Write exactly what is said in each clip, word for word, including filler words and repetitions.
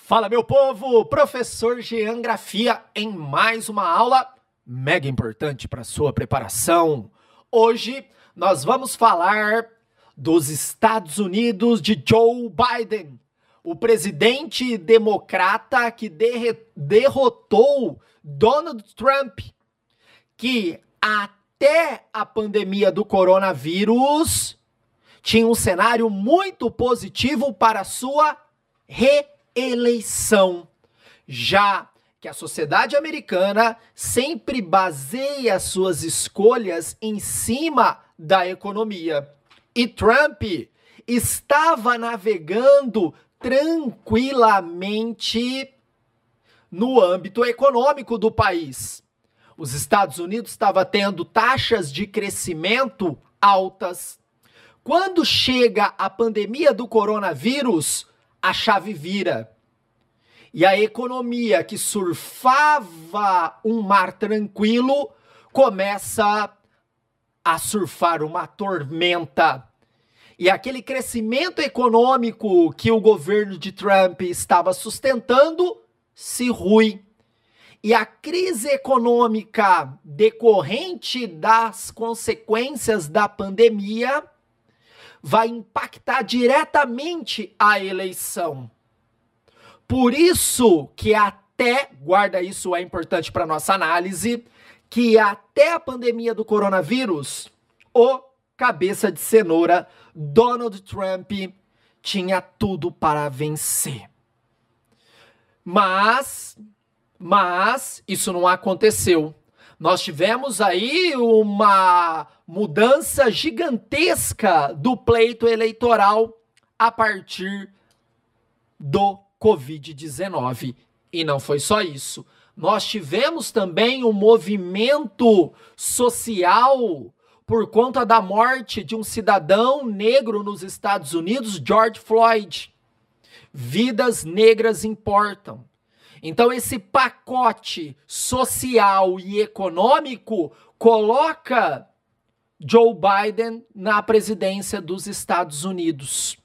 Fala, meu povo! Professor Geografia em mais uma aula mega importante para sua preparação. Hoje nós vamos falar dos Estados Unidos de Joe Biden, o presidente democrata que derrotou Donald Trump, que até a pandemia do coronavírus tinha um cenário muito positivo para sua reeleição, já que a sociedade americana sempre baseia suas escolhas em cima da economia. E Trump estava navegando tranquilamente no âmbito econômico do país. Os Estados Unidos estavam tendo taxas de crescimento altas. Quando chega a pandemia do coronavírus, a chave vira. E a economia que surfava um mar tranquilo começa a surfar uma tormenta. E aquele crescimento econômico que o governo de Trump estava sustentando se rui. E a crise econômica decorrente das consequências da pandemia vai impactar diretamente a eleição. Por isso que até, guarda isso, é importante para nossa análise, que até a pandemia do coronavírus, o cabeça de cenoura, Donald Trump, tinha tudo para vencer. Mas, mas, isso não aconteceu. Nós tivemos aí uma mudança gigantesca do pleito eleitoral a partir do covid dezenove. E não foi só isso. Nós tivemos também um movimento social por conta da morte de um cidadão negro nos Estados Unidos, George Floyd. Vidas negras importam. Então esse pacote social e econômico coloca Joe Biden na presidência dos Estados Unidos.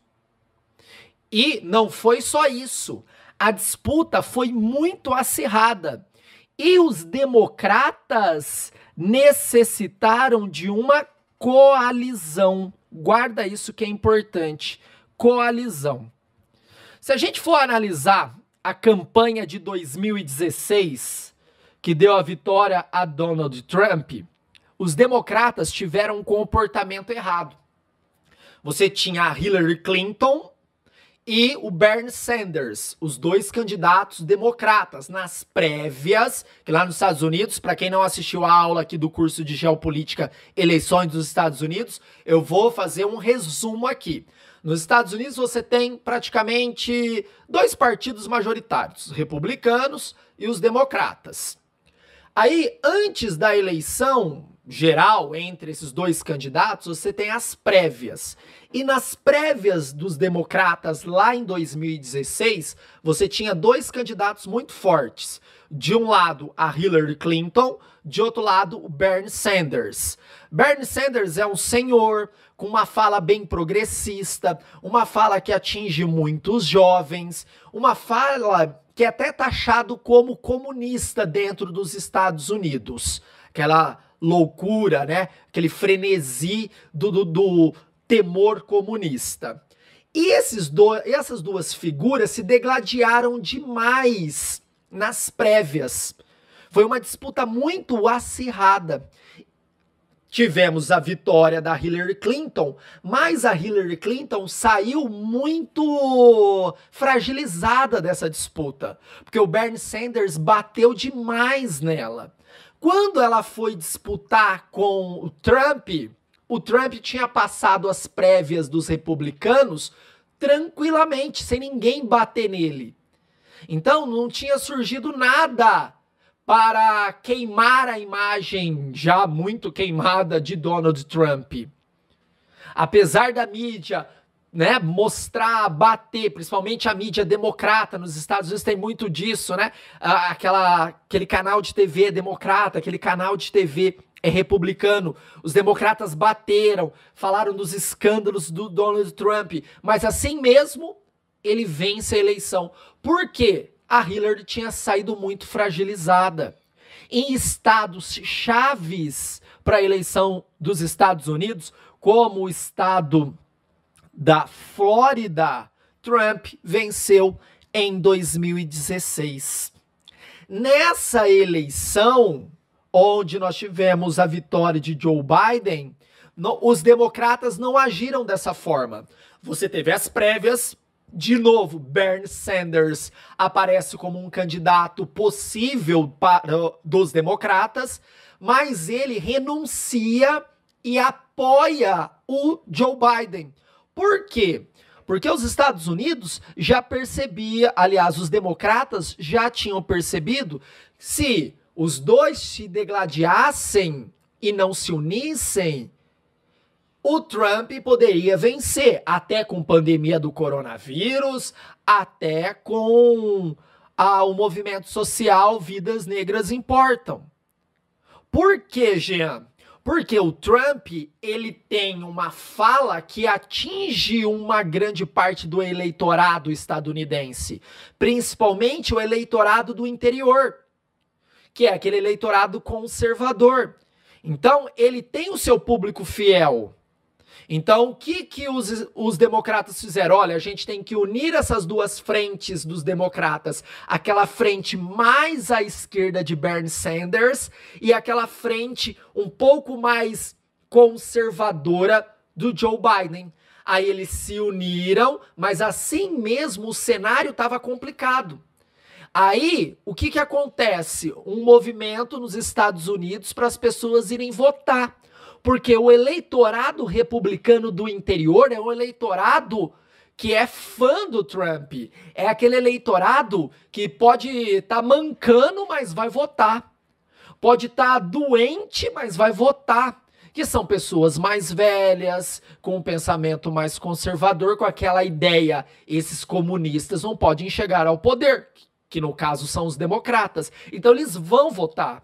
E não foi só isso. A disputa foi muito acirrada. E os democratas necessitaram de uma coalizão. Guarda isso que é importante. Coalizão. Se a gente for analisar a campanha de dois mil e dezesseis, que deu a vitória a Donald Trump, os democratas tiveram um comportamento errado. Você tinha a Hillary Clinton e o Bernie Sanders, os dois candidatos democratas, nas prévias, que lá nos Estados Unidos, para quem não assistiu a aula aqui do curso de Geopolítica Eleições dos Estados Unidos, eu vou fazer um resumo aqui. Nos Estados Unidos você tem praticamente dois partidos majoritários, os republicanos e os democratas. Aí, antes da eleição geral entre esses dois candidatos, você tem as prévias. E nas prévias dos democratas lá em dois mil e dezesseis, você tinha dois candidatos muito fortes. De um lado, a Hillary Clinton, de outro lado, o Bernie Sanders. Bernie Sanders é um senhor com uma fala bem progressista, uma fala que atinge muitos jovens, uma fala que é até taxado como comunista dentro dos Estados Unidos. Aquela loucura, né? Aquele frenesi do, do, do temor comunista. E esses do, essas duas figuras se degladiaram demais nas prévias. Foi uma disputa muito acirrada. Tivemos a vitória da Hillary Clinton, mas a Hillary Clinton saiu muito fragilizada dessa disputa, porque o Bernie Sanders bateu demais nela. Quando ela foi disputar com o Trump, o Trump tinha passado as prévias dos republicanos tranquilamente, sem ninguém bater nele. Então não tinha surgido nada para queimar a imagem já muito queimada de Donald Trump. Apesar da mídia, né, mostrar, bater, principalmente a mídia democrata nos Estados Unidos tem muito disso, né? Aquela, aquele canal de T V democrata, aquele canal de T V é republicano. Os democratas bateram, falaram dos escândalos do Donald Trump, mas assim mesmo ele vence a eleição. Por quê? A Hillary tinha saído muito fragilizada. Em estados chaves para a eleição dos Estados Unidos, como o estado da Flórida, Trump venceu em dois mil e dezesseis. Nessa eleição, onde nós tivemos a vitória de Joe Biden, no, os democratas não agiram dessa forma. Você teve as prévias, de novo, Bernie Sanders aparece como um candidato possível para, dos democratas, mas ele renuncia e apoia o Joe Biden. Por quê? Porque os Estados Unidos já percebia, aliás, os democratas já tinham percebido, se os dois se degladiassem e não se unissem, o Trump poderia vencer, até com pandemia do coronavírus, até com ah, o movimento social Vidas Negras Importam. Por que, Jean? Porque o Trump, ele tem uma fala que atinge uma grande parte do eleitorado estadunidense, principalmente o eleitorado do interior, que é aquele eleitorado conservador. Então, ele tem o seu público fiel. Então, o que, que os, os democratas fizeram? Olha, a gente tem que unir essas duas frentes dos democratas. Aquela frente mais à esquerda de Bernie Sanders e aquela frente um pouco mais conservadora do Joe Biden. Aí eles se uniram, mas assim mesmo o cenário estava complicado. Aí, o que, que acontece? Um movimento nos Estados Unidos para as pessoas irem votar. Porque o eleitorado republicano do interior é um eleitorado que é fã do Trump. É aquele eleitorado que pode estar tá mancando, mas vai votar. Pode estar tá doente, mas vai votar. Que são pessoas mais velhas, com um pensamento mais conservador, com aquela ideia, esses comunistas não podem chegar ao poder, que no caso são os democratas. Então eles vão votar.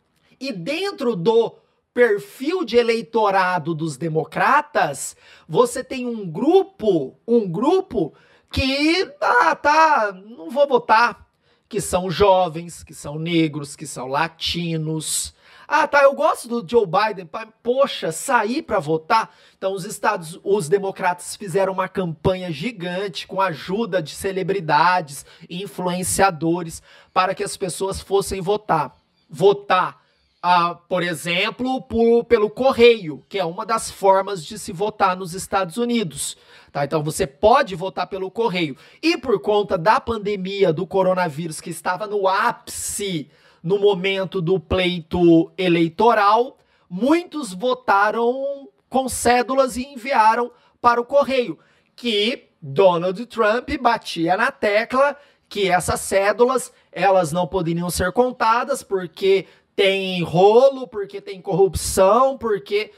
E dentro do perfil de eleitorado dos democratas, você tem um grupo, um grupo que, ah, tá, não vou votar, que são jovens, que são negros, que são latinos. Ah, tá, eu gosto do Joe Biden, poxa, sair para votar. Então os estados, os democratas fizeram uma campanha gigante com a ajuda de celebridades, influenciadores, para que as pessoas fossem votar. Votar. Ah, por exemplo, por, pelo correio, que é uma das formas de se votar nos Estados Unidos. Tá? Então você pode votar pelo correio. E por conta da pandemia do coronavírus, que estava no ápice no momento do pleito eleitoral, muitos votaram com cédulas e enviaram para o correio, que Donald Trump batia na tecla que essas cédulas elas não poderiam ser contadas porque tem rolo, porque tem corrupção, porque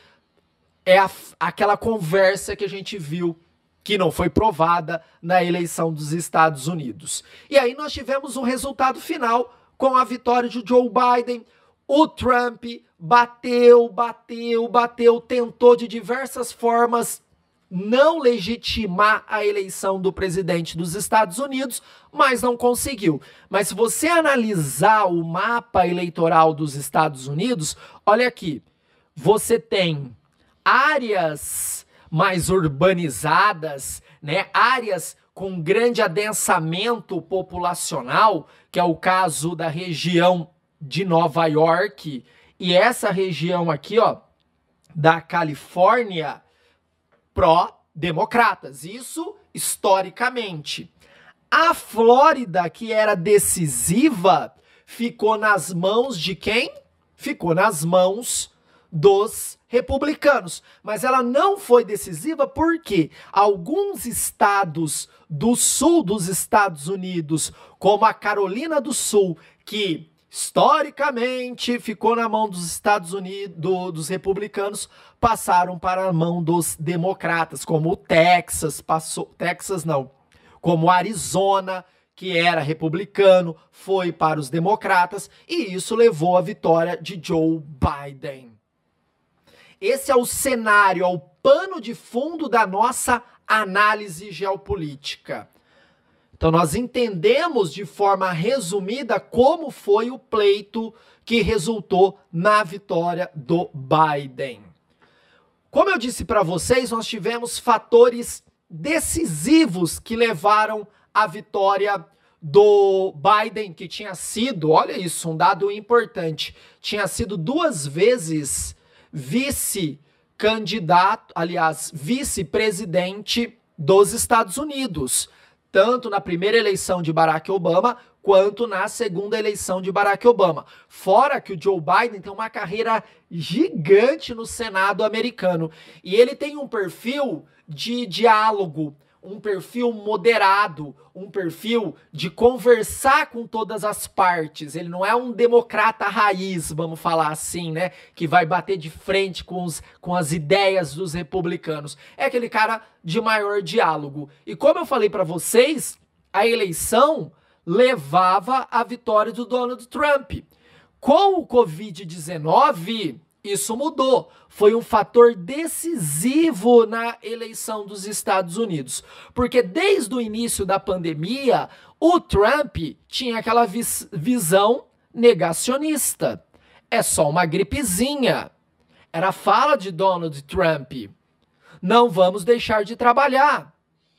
é a, aquela conversa que a gente viu que não foi provada na eleição dos Estados Unidos. E aí nós tivemos um resultado final com a vitória de Joe Biden. O Trump bateu, bateu, bateu, tentou de diversas formas não legitimar a eleição do presidente dos Estados Unidos, mas não conseguiu. Mas se você analisar o mapa eleitoral dos Estados Unidos, olha aqui, você tem áreas mais urbanizadas, né, áreas com grande adensamento populacional, que é o caso da região de Nova York, e essa região aqui, ó, da Califórnia, pró-democratas, isso historicamente. A Flórida, que era decisiva, ficou nas mãos de quem? Ficou nas mãos dos republicanos. Mas ela não foi decisiva porque alguns estados do sul dos Estados Unidos, como a Carolina do Sul, que historicamente ficou na mão dos Estados Unidos, do, dos republicanos, passaram para a mão dos democratas, como o Texas, passou, Texas não, como Arizona, que era republicano, foi para os democratas, e isso levou à vitória de Joe Biden. Esse é o cenário, é o pano de fundo da nossa análise geopolítica. Então nós entendemos de forma resumida como foi o pleito que resultou na vitória do Biden. Como eu disse para vocês, nós tivemos fatores decisivos que levaram à vitória do Biden, que tinha sido, olha isso, um dado importante, tinha sido duas vezes vice-candidato, aliás, vice-presidente dos Estados Unidos, tanto na primeira eleição de Barack Obama, quanto na segunda eleição de Barack Obama. Fora que o Joe Biden tem uma carreira gigante no Senado americano. E ele tem um perfil de diálogo, um perfil moderado, um perfil de conversar com todas as partes. Ele não é um democrata raiz, vamos falar assim, né? Que vai bater de frente com, os, com as ideias dos republicanos. É aquele cara de maior diálogo. E como eu falei para vocês, a eleição levava à vitória do Donald Trump. Com o covid dezenove, isso mudou. Foi um fator decisivo na eleição dos Estados Unidos. Porque desde o início da pandemia, o Trump tinha aquela vis- visão negacionista. É só uma gripezinha. Era a fala de Donald Trump. Não vamos deixar de trabalhar.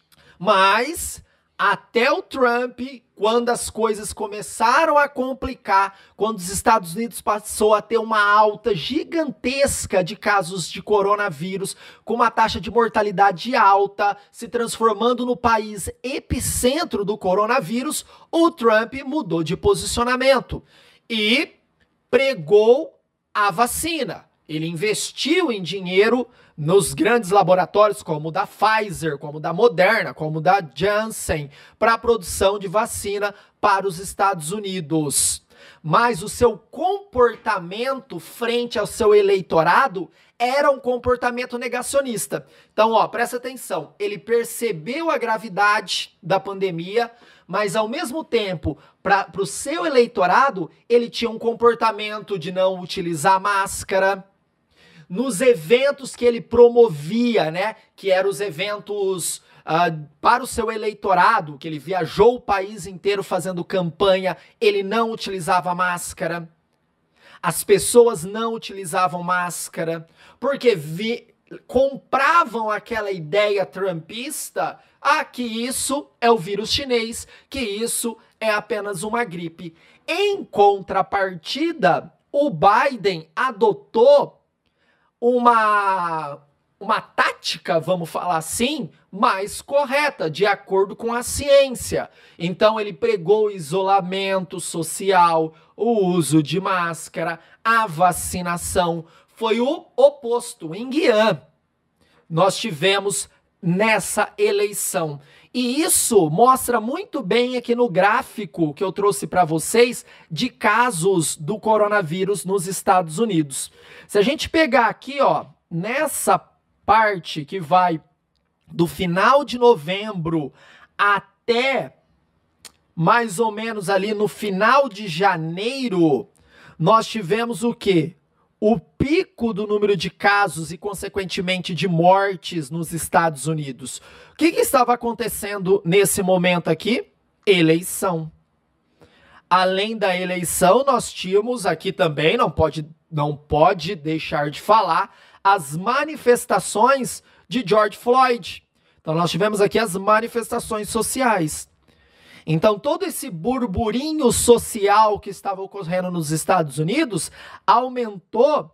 Mas até o Trump, quando as coisas começaram a complicar, quando os Estados Unidos passou a ter uma alta gigantesca de casos de coronavírus, com uma taxa de mortalidade alta, se transformando no país epicentro do coronavírus, o Trump mudou de posicionamento e pregou a vacina. Ele investiu em dinheiro nos grandes laboratórios como o da Pfizer, como o da Moderna, como o da Janssen, para a produção de vacina para os Estados Unidos. Mas o seu comportamento frente ao seu eleitorado era um comportamento negacionista. Então, ó, presta atenção, ele percebeu a gravidade da pandemia, mas ao mesmo tempo, para o seu eleitorado, ele tinha um comportamento de não utilizar máscara. Nos eventos que ele promovia, né, que eram os eventos uh, para o seu eleitorado, que ele viajou o país inteiro fazendo campanha, ele não utilizava máscara. As pessoas não utilizavam máscara, porque vi, compravam aquela ideia trumpista, ah, que isso é o vírus chinês, que isso é apenas uma gripe. Em contrapartida, o Biden adotou uma, uma tática, vamos falar assim, mais correta, de acordo com a ciência. Então ele pregou o isolamento social, o uso de máscara, a vacinação. Foi o oposto. Em Guiana, nós tivemos nessa eleição. E isso mostra muito bem aqui no gráfico que eu trouxe para vocês de casos do coronavírus nos Estados Unidos. Se a gente pegar aqui, ó, nessa parte que vai do final de novembro até mais ou menos ali no final de janeiro, nós tivemos o quê? O pico do número de casos e, consequentemente, de mortes nos Estados Unidos. O que, que estava acontecendo nesse momento aqui? Eleição. Além da eleição, nós tínhamos aqui também, não pode, não pode deixar de falar, as manifestações de George Floyd. Então, nós tivemos aqui as manifestações sociais. Então, todo esse burburinho social que estava ocorrendo nos Estados Unidos aumentou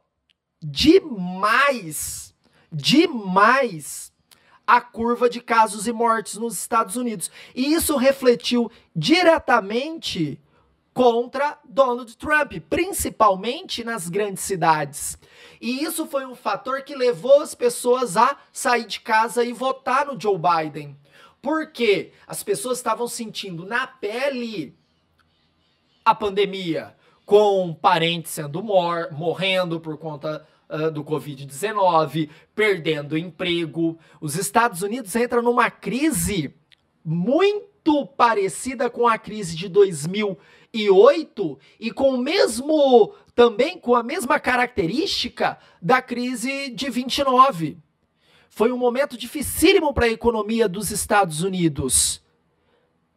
demais, demais a curva de casos e mortes nos Estados Unidos. E isso refletiu diretamente contra Donald Trump, principalmente nas grandes cidades. E isso foi um fator que levou as pessoas a sair de casa e votar no Joe Biden. Porque as pessoas estavam sentindo na pele a pandemia, com parentes sendo mor morrendo por conta uh, do covid dezenove, perdendo emprego. Os Estados Unidos entram numa crise muito parecida com a crise de dois mil e oito e com o mesmo, também com a mesma característica da crise de vinte e nove. Foi um momento dificílimo para a economia dos Estados Unidos.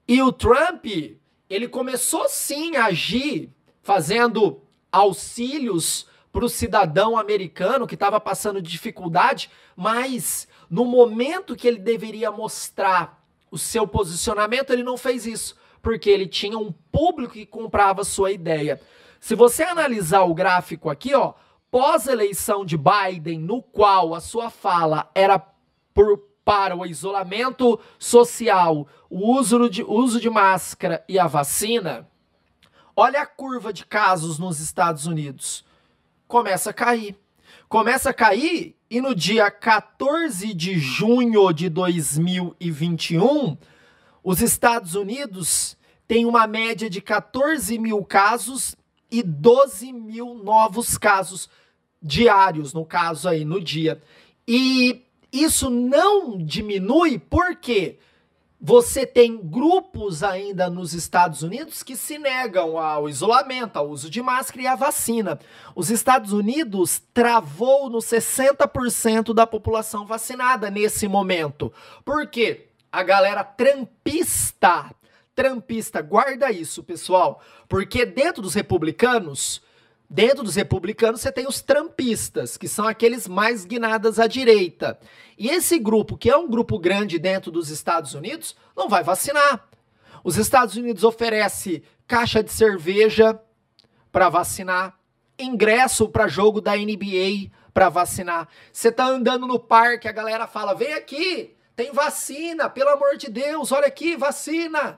E o Trump, ele começou sim a agir, fazendo auxílios para o cidadão americano que estava passando dificuldade, mas no momento que ele deveria mostrar o seu posicionamento, ele não fez isso, porque ele tinha um público que comprava a sua ideia. Se você analisar o gráfico aqui, ó, pós-eleição de Biden, no qual a sua fala era por, para o isolamento social, o uso de, uso de máscara e a vacina, olha a curva de casos nos Estados Unidos. Começa a cair. Começa a cair e no dia quatorze de junho de dois mil e vinte e um, os Estados Unidos têm uma média de quatorze mil casos e doze mil novos casos diários, no caso aí, no dia. E isso não diminui porque você tem grupos ainda nos Estados Unidos que se negam ao isolamento, ao uso de máscara e à vacina. Os Estados Unidos travou nos sessenta por cento da população vacinada nesse momento. Por quê? A galera trampista, trampista, guarda isso, pessoal, porque dentro dos republicanos, dentro dos republicanos você tem os trampistas, que são aqueles mais guinadas à direita. E esse grupo, que é um grupo grande dentro dos Estados Unidos, não vai vacinar. Os Estados Unidos oferece caixa de cerveja para vacinar, ingresso para jogo da N B A para vacinar. Você tá andando no parque, a galera fala, vem aqui, tem vacina, pelo amor de Deus, olha aqui, vacina.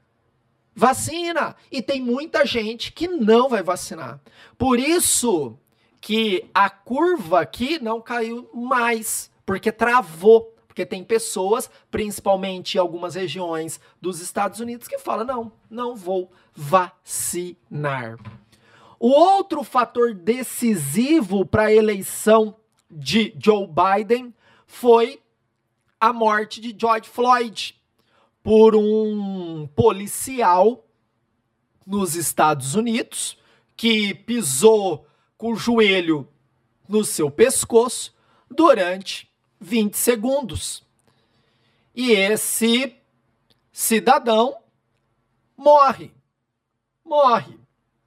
Vacina! E tem muita gente que não vai vacinar. Por isso que a curva aqui não caiu mais, porque travou. Porque tem pessoas, principalmente em algumas regiões dos Estados Unidos, que falam, não, não vou vacinar. O outro fator decisivo para a eleição de Joe Biden foi a morte de George Floyd por um policial nos Estados Unidos que pisou com o joelho no seu pescoço durante vinte segundos. E esse cidadão morre. Morre.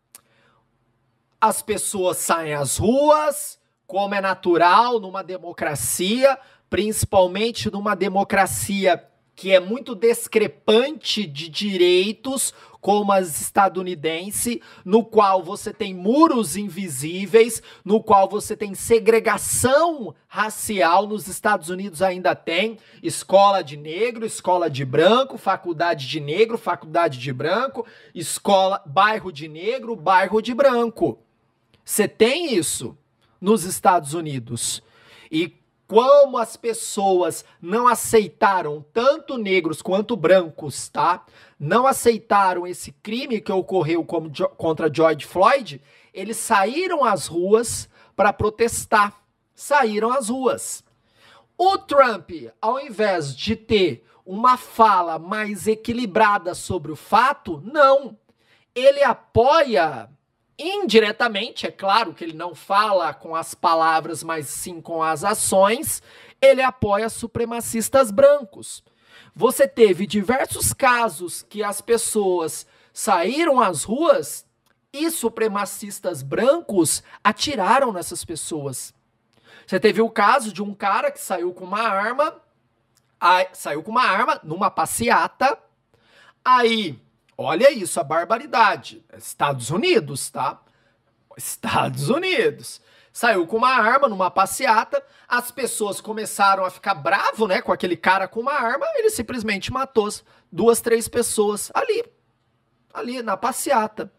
As pessoas saem às ruas, como é natural numa democracia, principalmente numa democracia que é muito discrepante de direitos, como as estadunidense, no qual você tem muros invisíveis, no qual você tem segregação racial. Nos Estados Unidos ainda tem escola de negro, escola de branco, faculdade de negro, faculdade de branco, escola, bairro de negro, bairro de branco. Você tem isso nos Estados Unidos. E como as pessoas não aceitaram, tanto negros quanto brancos, tá? Não aceitaram esse crime que ocorreu como, contra George Floyd, eles saíram às ruas para protestar. Saíram às ruas. O Trump, ao invés de ter uma fala mais equilibrada sobre o fato, não. Ele apoia indiretamente, é claro que ele não fala com as palavras, mas sim com as ações, ele apoia supremacistas brancos. Você teve diversos casos que as pessoas saíram às ruas e supremacistas brancos atiraram nessas pessoas. Você teve o caso de um cara que saiu com uma arma, aí, saiu com uma arma numa passeata, aí... Olha isso, a barbaridade. Estados Unidos, tá? Estados Unidos. Saiu com uma arma numa passeata, as pessoas começaram a ficar bravo, né, com aquele cara com uma arma, ele simplesmente matou duas, três pessoas ali. Ali, na passeata.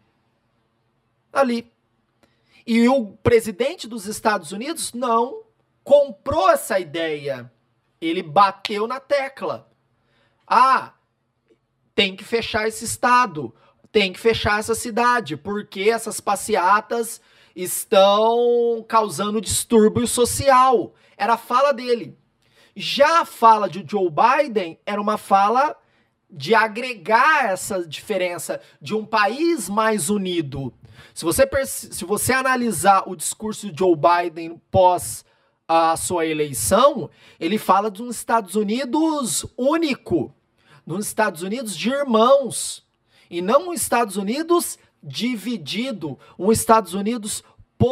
Ali. E o presidente dos Estados Unidos não comprou essa ideia. Ele bateu na tecla. Ah, tem que fechar esse estado, tem que fechar essa cidade, porque essas passeatas estão causando distúrbio social. Era a fala dele. Já a fala de Joe Biden era uma fala de agregar essa diferença de um país mais unido. Se você, se você analisar o discurso de Joe Biden pós a sua eleição, ele fala de um Estados Unidos único, nos Estados Unidos de irmãos, e não um Estados Unidos dividido, um Estados Unidos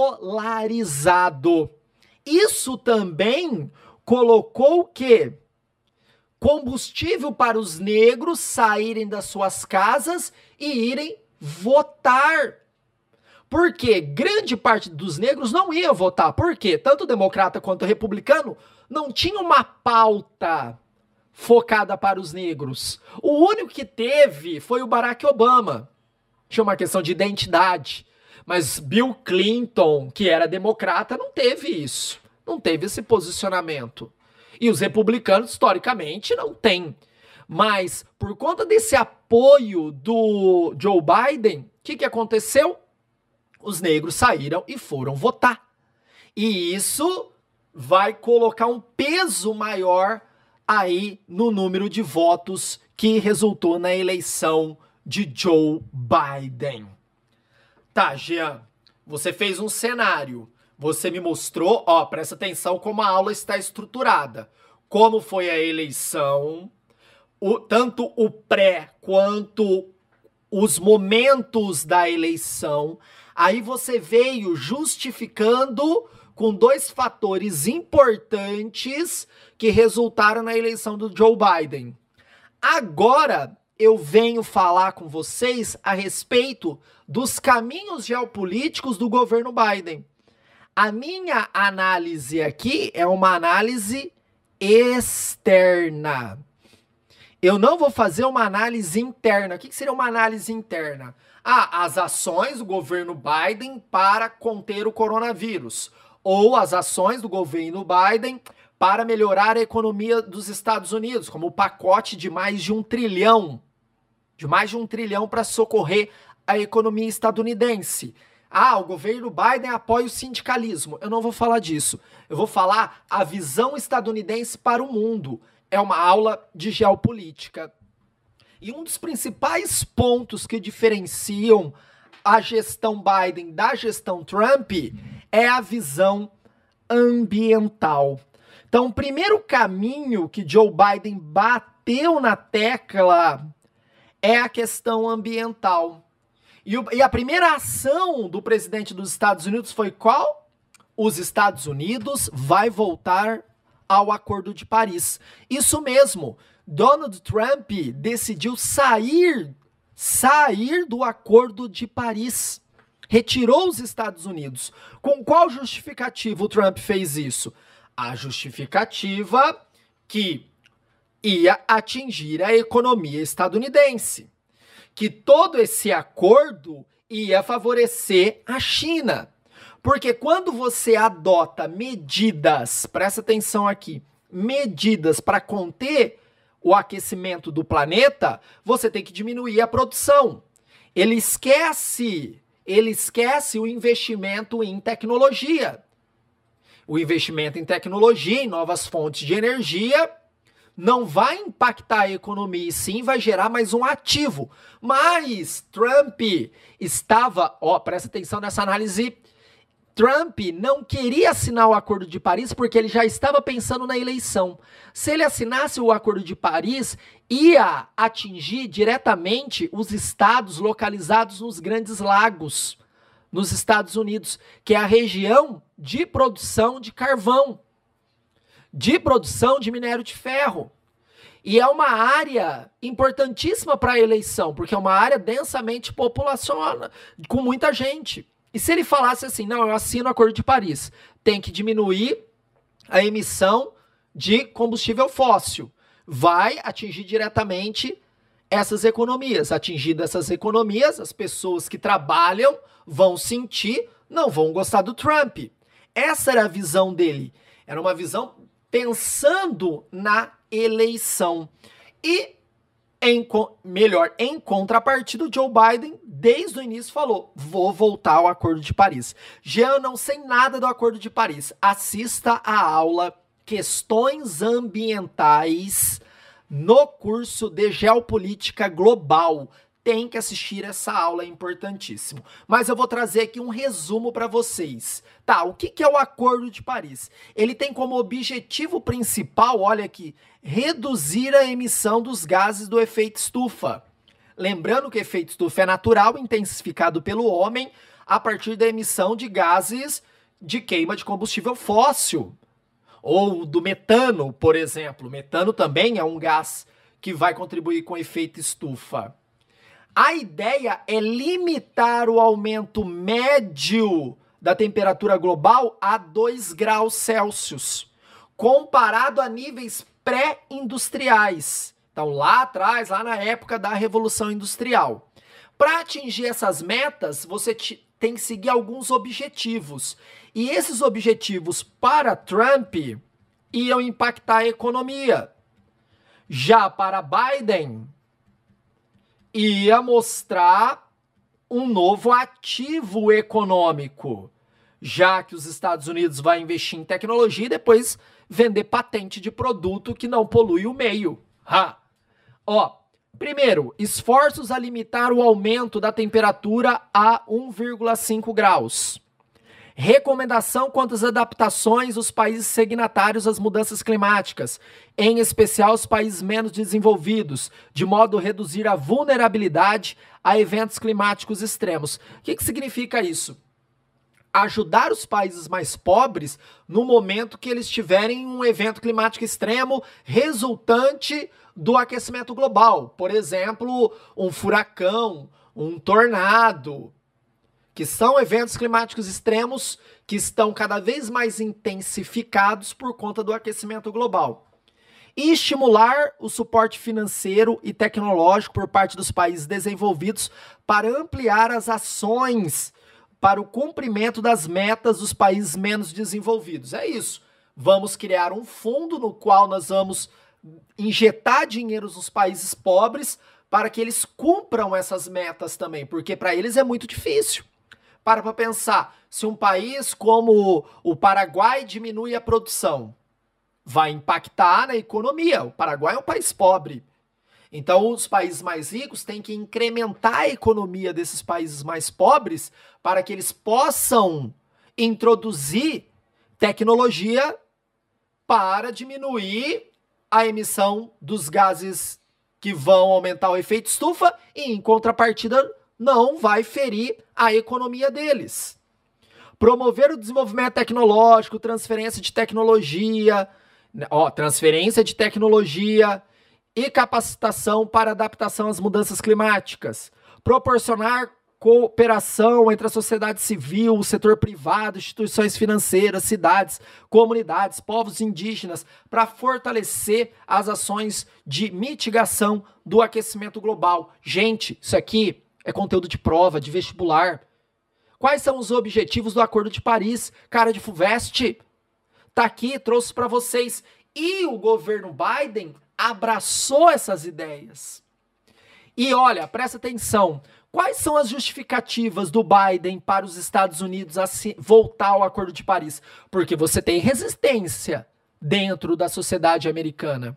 polarizado. Isso também colocou o quê? Combustível para os negros saírem das suas casas e irem votar. Porque grande parte dos negros não ia votar. Por quê? Tanto democrata quanto republicano não tinha uma pauta focada para os negros. O único que teve foi o Barack Obama. Tinha uma questão de identidade. Mas Bill Clinton, que era democrata, não teve isso. Não teve esse posicionamento. E os republicanos, historicamente, não têm. Mas, por conta desse apoio do Joe Biden, o que, que aconteceu? Os negros saíram e foram votar. E isso vai colocar um peso maior aí no número de votos que resultou na eleição de Joe Biden. Tá, Jean, você fez um cenário. Você me mostrou, ó, presta atenção como a aula está estruturada. Como foi a eleição, o, tanto o pré quanto os momentos da eleição. Aí você veio justificando com dois fatores importantes que resultaram na eleição do Joe Biden. Agora eu venho falar com vocês a respeito dos caminhos geopolíticos do governo Biden. A minha análise aqui é uma análise externa. Eu não vou fazer uma análise interna. O que seria uma análise interna? Ah, as ações do governo Biden para conter o coronavírus. Ou as ações do governo Biden para melhorar a economia dos Estados Unidos, como o pacote de mais de um trilhão. De mais de um trilhão para socorrer a economia estadunidense. Ah, o governo Biden apoia o sindicalismo. Eu não vou falar disso. Eu vou falar a visão estadunidense para o mundo. É uma aula de geopolítica. E um dos principais pontos que diferenciam a gestão Biden da gestão Trump é a visão ambiental. Então, o primeiro caminho que Joe Biden bateu na tecla é a questão ambiental. E, o, e a primeira ação do presidente dos Estados Unidos foi qual? Os Estados Unidos vai voltar ao Acordo de Paris. Isso mesmo, Donald Trump decidiu sair, sair do Acordo de Paris. Retirou os Estados Unidos. Com qual justificativa o Trump fez isso? A justificativa que ia atingir a economia estadunidense. Que todo esse acordo ia favorecer a China. Porque quando você adota medidas, presta atenção aqui, medidas para conter o aquecimento do planeta, você tem que diminuir a produção. Ele esquece, ele esquece o investimento em tecnologia. O investimento em tecnologia, em novas fontes de energia, não vai impactar a economia e sim vai gerar mais um ativo. Mas Trump estava, ó, presta atenção nessa análise, Trump não queria assinar o Acordo de Paris porque ele já estava pensando na eleição. Se ele assinasse o Acordo de Paris, ia atingir diretamente os estados localizados nos Grandes Lagos, nos Estados Unidos, que é a região de produção de carvão, de produção de minério de ferro. E é uma área importantíssima para a eleição, porque é uma área densamente populacional, com muita gente. E se ele falasse assim, não, eu assino o Acordo de Paris, tem que diminuir a emissão de combustível fóssil, vai atingir diretamente essas economias. Atingindo essas economias, as pessoas que trabalham vão sentir, não vão gostar do Trump. Essa era a visão dele. Era uma visão pensando na eleição. E, em, melhor, em contrapartida, o Joe Biden, desde o início, falou, vou voltar ao Acordo de Paris. Já eu não sei nada do Acordo de Paris. Assista a aula Questões Ambientais no curso de Geopolítica Global. tem que assistir essa aula, é importantíssimo. Mas eu vou trazer aqui um resumo para vocês. Tá, o que, que é o Acordo de Paris? Ele tem como objetivo principal, olha aqui, reduzir a emissão dos gases do efeito estufa. Lembrando que o efeito estufa é natural, intensificado pelo homem a partir da emissão de gases de queima de combustível fóssil. Ou do metano, por exemplo. O metano também é um gás que vai contribuir com o efeito estufa. A ideia é limitar o aumento médio da temperatura global a dois graus Celsius, comparado a níveis pré-industriais. Então, lá atrás, lá na época da Revolução Industrial. Para atingir essas metas, você tem que seguir alguns objetivos. E esses objetivos, para Trump, iam impactar a economia. Já para Biden, ia mostrar um novo ativo econômico, já que os Estados Unidos vai investir em tecnologia e depois vender patente de produto que não polui o meio. Ha! Ó, primeiro, esforços a limitar o aumento da temperatura a um vírgula cinco graus. Recomendação quanto às adaptações dos países signatários às mudanças climáticas, em especial os países menos desenvolvidos, de modo a reduzir a vulnerabilidade a eventos climáticos extremos. O que, que significa isso? Ajudar os países mais pobres no momento que eles tiverem um evento climático extremo resultante do aquecimento global. Por exemplo, um furacão, um tornado, que são eventos climáticos extremos que estão cada vez mais intensificados por conta do aquecimento global. E estimular o suporte financeiro e tecnológico por parte dos países desenvolvidos para ampliar as ações para o cumprimento das metas dos países menos desenvolvidos. É isso. Vamos criar um fundo no qual nós vamos injetar dinheiro nos países pobres para que eles cumpram essas metas também, porque para eles é muito difícil. Para para pensar, se um país como o Paraguai diminui a produção, vai impactar na economia. O Paraguai é um país pobre. Então, os países mais ricos têm que incrementar a economia desses países mais pobres para que eles possam introduzir tecnologia para diminuir a emissão dos gases que vão aumentar o efeito estufa e, em contrapartida, não vai ferir a economia deles. Promover o desenvolvimento tecnológico, transferência de tecnologia, ó, transferência de tecnologia e capacitação para adaptação às mudanças climáticas. Proporcionar cooperação entre a sociedade civil, o setor privado, instituições financeiras, cidades, comunidades, povos indígenas, para fortalecer as ações de mitigação do aquecimento global. Gente, isso aqui é conteúdo de prova, de vestibular. Quais são os objetivos do Acordo de Paris? Cara de FUVEST, tá aqui, trouxe para vocês. E o governo Biden abraçou essas ideias. E olha, presta atenção, quais são as justificativas do Biden para os Estados Unidos voltar ao Acordo de Paris? Porque você tem resistência dentro da sociedade americana.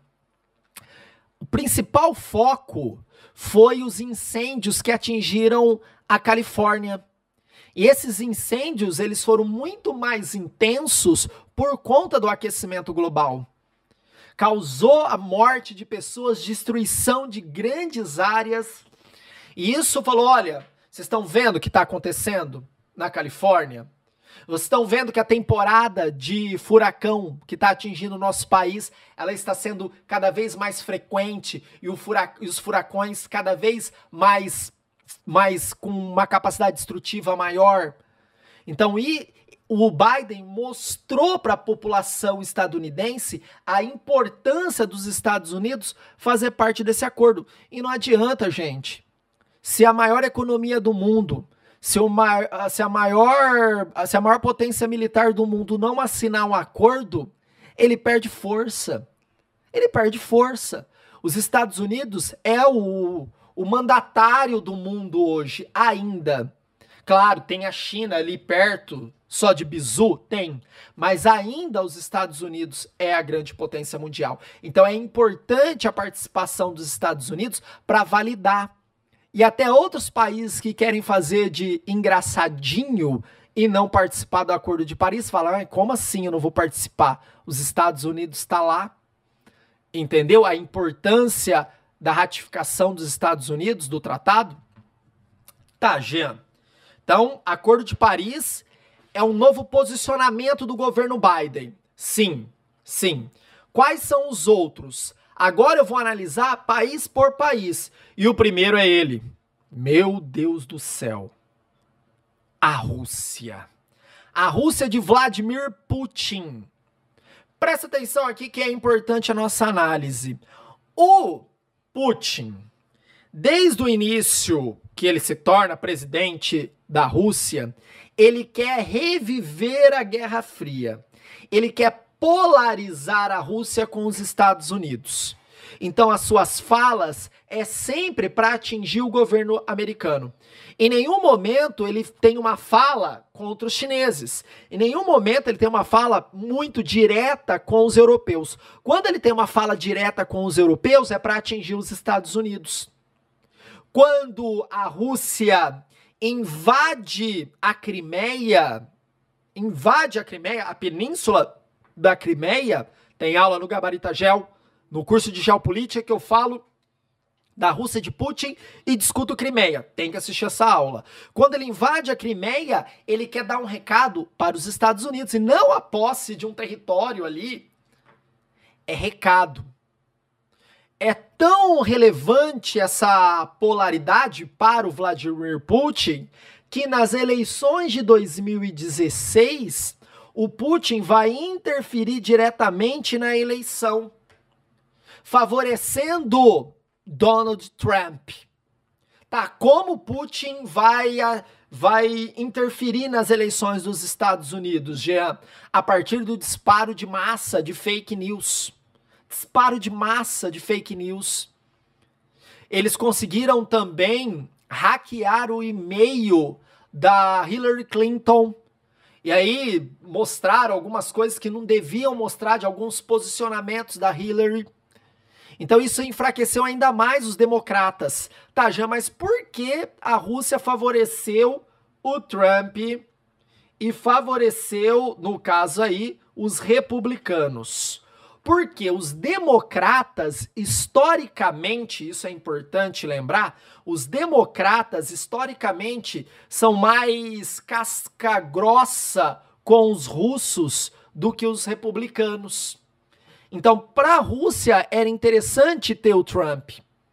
O principal foco foi os incêndios que atingiram a Califórnia. E esses incêndios, eles foram muito mais intensos por conta do aquecimento global. Causou a morte de pessoas, destruição de grandes áreas. E isso falou, olha, vocês estão vendo o que está acontecendo na Califórnia? Vocês estão vendo que a temporada de furacão que está atingindo o nosso país, ela está sendo cada vez mais frequente e, o furac- e os furacões cada vez mais, mais com uma capacidade destrutiva maior. Então, e o Biden mostrou para a população estadunidense a importância dos Estados Unidos fazer parte desse acordo. E não adianta, gente, se a maior economia do mundo, se, o ma- se, a maior, se a maior potência militar do mundo não assinar um acordo, ele perde força. Ele perde força. Os Estados Unidos é o, o mandatário do mundo hoje, ainda. Claro, tem a China ali perto, só de bizu, tem. Mas ainda os Estados Unidos é a grande potência mundial. Então é importante a participação dos Estados Unidos para validar. e até outros países que querem fazer de engraçadinho e não participar do Acordo de Paris, falam, ah, como assim eu não vou participar? Os Estados Unidos está lá. Entendeu a importância da ratificação dos Estados Unidos do tratado? Tá, Jean. Então, Acordo de Paris é um novo posicionamento do governo Biden. Sim, sim. Quais são os outros? Agora eu vou analisar país por país. E o primeiro é ele. Meu Deus do céu. A Rússia. A Rússia de Vladimir Putin. Presta atenção aqui que é importante a nossa análise. O Putin, desde o início que ele se torna presidente da Rússia, ele quer reviver a Guerra Fria. Ele quer polarizar a Rússia com os Estados Unidos. Então as suas falas é sempre para atingir o governo americano. Em nenhum momento ele tem uma fala contra os chineses. Em nenhum momento ele tem uma fala muito direta com os europeus. Quando ele tem uma fala direta com os europeus é para atingir os Estados Unidos. Quando a Rússia invade a Crimeia, invade a Crimeia, a península da Crimeia, tem aula no Gabarita Gel, no curso de Geopolítica que eu falo da Rússia de Putin e discuto Crimeia. Tem que assistir essa aula. Quando ele invade a Crimeia, ele quer dar um recado para os Estados Unidos. E não a posse de um território ali. É recado. É tão relevante essa polaridade para o Vladimir Putin que nas eleições de dois mil e dezesseis, o Putin vai interferir diretamente na eleição, favorecendo Donald Trump. Tá, como Putin vai, vai interferir nas eleições dos Estados Unidos, Jean? A partir do disparo de massa de fake news. Disparo de massa de fake news. Eles conseguiram também hackear o e-mail da Hillary Clinton. E aí mostraram algumas coisas que não deviam mostrar de alguns posicionamentos da Hillary. Então isso enfraqueceu ainda mais os democratas. Tá, Jean, mas por que a Rússia favoreceu o Trump e favoreceu, no caso aí, os republicanos? Porque os democratas, historicamente, isso é importante lembrar, os democratas, historicamente, são mais casca grossa com os russos do que os republicanos. Então, para a Rússia, era interessante ter o Trump.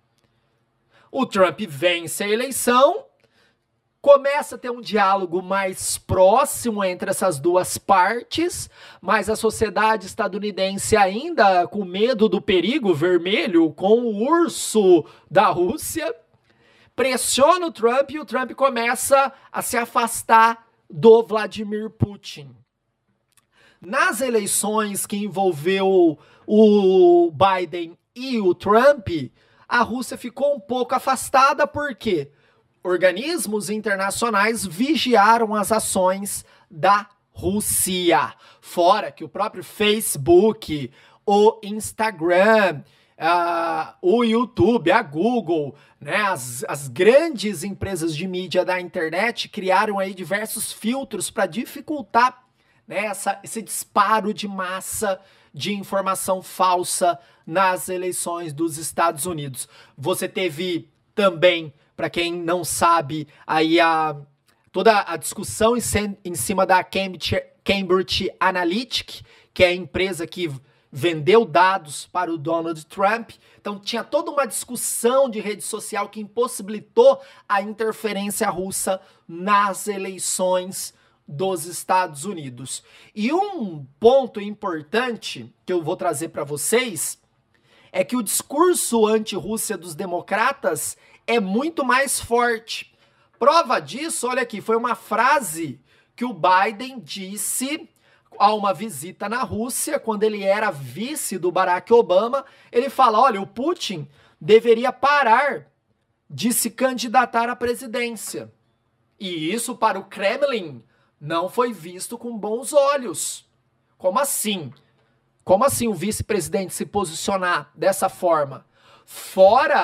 O Trump vence a eleição, começa a ter um diálogo mais próximo entre essas duas partes, mas a sociedade estadunidense ainda com medo do perigo vermelho, com o urso da Rússia, pressiona o Trump e o Trump começa a se afastar do Vladimir Putin. Nas eleições que envolveu o Biden e o Trump, a Rússia ficou um pouco afastada, por quê? Organismos internacionais vigiaram as ações da Rússia. Fora que o próprio Facebook, o Instagram, uh, o YouTube, a Google, né, as, as grandes empresas de mídia da internet criaram aí diversos filtros para dificultar, né, essa, esse disparo de massa de informação falsa nas eleições dos Estados Unidos. Você teve também, para quem não sabe, aí a, toda a discussão em, em cima da Cambridge, Cambridge Analytica, que é a empresa que vendeu dados para o Donald Trump. Então tinha toda uma discussão de rede social que impossibilitou a interferência russa nas eleições dos Estados Unidos. E um ponto importante que eu vou trazer para vocês é que o discurso anti-Rússia dos democratas é muito mais forte. Prova disso, olha aqui, foi uma frase que o Biden disse a uma visita na Rússia, quando ele era vice do Barack Obama. Ele fala, olha, o Putin deveria parar de se candidatar à presidência. E isso para o Kremlin não foi visto com bons olhos. Como assim? Como assim o vice-presidente se posicionar dessa forma? Fora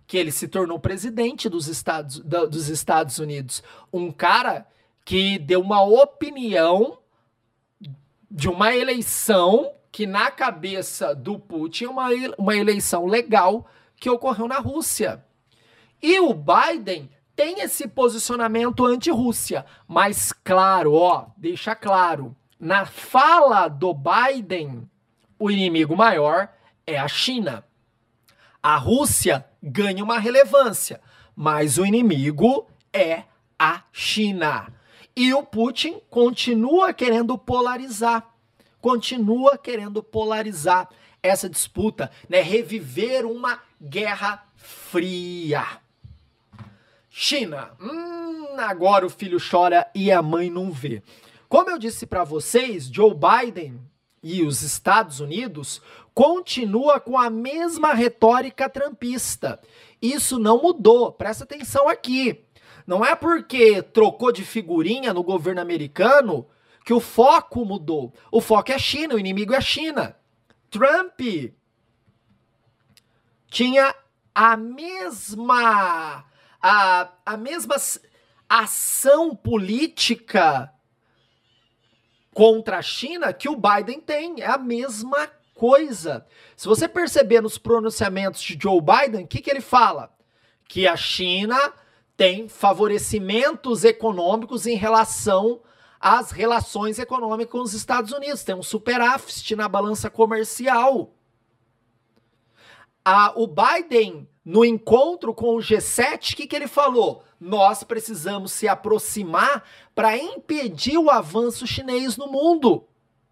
que ele se tornou presidente dos Estados, dos Estados Unidos. Um cara que deu uma opinião de uma eleição que, na cabeça do Putin, é uma, uma eleição legal que ocorreu na Rússia. E o Biden tem esse posicionamento anti-Rússia, mas claro, ó, deixa claro, na fala do Biden, o inimigo maior é a China. A Rússia ganha uma relevância, mas o inimigo é a China. E o Putin continua querendo polarizar, continua querendo polarizar essa disputa, né? Reviver uma guerra fria. China, hum, agora o filho chora e a mãe não vê. Como eu disse para vocês, Joe Biden e os Estados Unidos continua com a mesma retórica trumpista. Isso não mudou, presta atenção aqui. Não é porque trocou de figurinha no governo americano que o foco mudou. O foco é a China, o inimigo é a China. Trump tinha a mesma, a, a mesma ação política contra a China que o Biden tem. É a mesma coisa. Se você perceber nos pronunciamentos de Joe Biden, o que, que ele fala? Que a China tem favorecimentos econômicos em relação às relações econômicas com os Estados Unidos. Tem um superávit na balança comercial. Ah, o Biden, no encontro com o G sete, o que, que ele falou? Nós precisamos se aproximar para impedir o avanço chinês no mundo.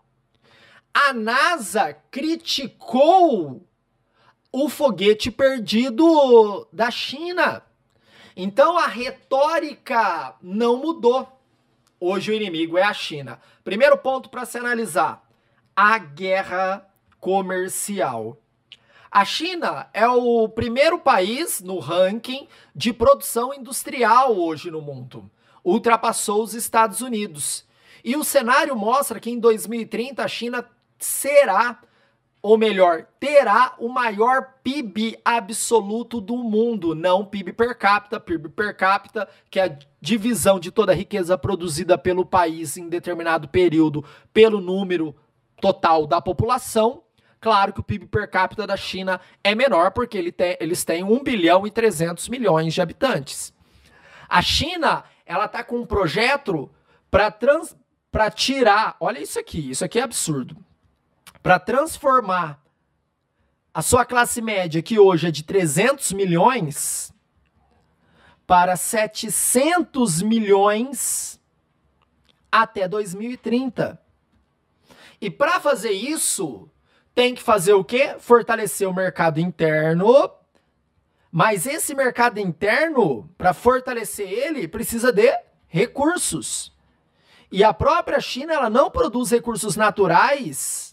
A NASA criticou o foguete perdido da China. Então a retórica não mudou. Hoje o inimigo é a China. Primeiro ponto para se analisar: a guerra comercial. A China é o primeiro país no ranking de produção industrial hoje no mundo. Ultrapassou os Estados Unidos. E o cenário mostra que em dois mil e trinta a China será, ou melhor, terá o maior P I B absoluto do mundo, não P I B per capita. P I B per capita, que é a divisão de toda a riqueza produzida pelo país em determinado período pelo número total da população. Claro que o P I B per capita da China é menor, porque ele tem, eles têm um bilhão e trezentos milhões de habitantes. A China, ela está com um projeto para trans, para tirar, olha isso aqui, isso aqui é absurdo, para transformar a sua classe média, que hoje é de trezentos milhões, para setecentos milhões até dois mil e trinta. E para fazer isso, tem que fazer o quê? Fortalecer o mercado interno. Mas esse mercado interno, para fortalecer ele, precisa de recursos. E a própria China, ela não produz recursos naturais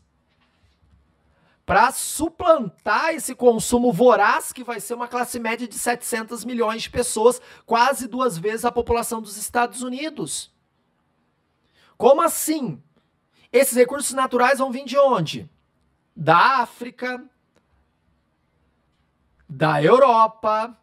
para suplantar esse consumo voraz, que vai ser uma classe média de setecentos milhões de pessoas, quase duas vezes a população dos Estados Unidos. Como assim? Esses recursos naturais vão vir de onde? Da África, da Europa,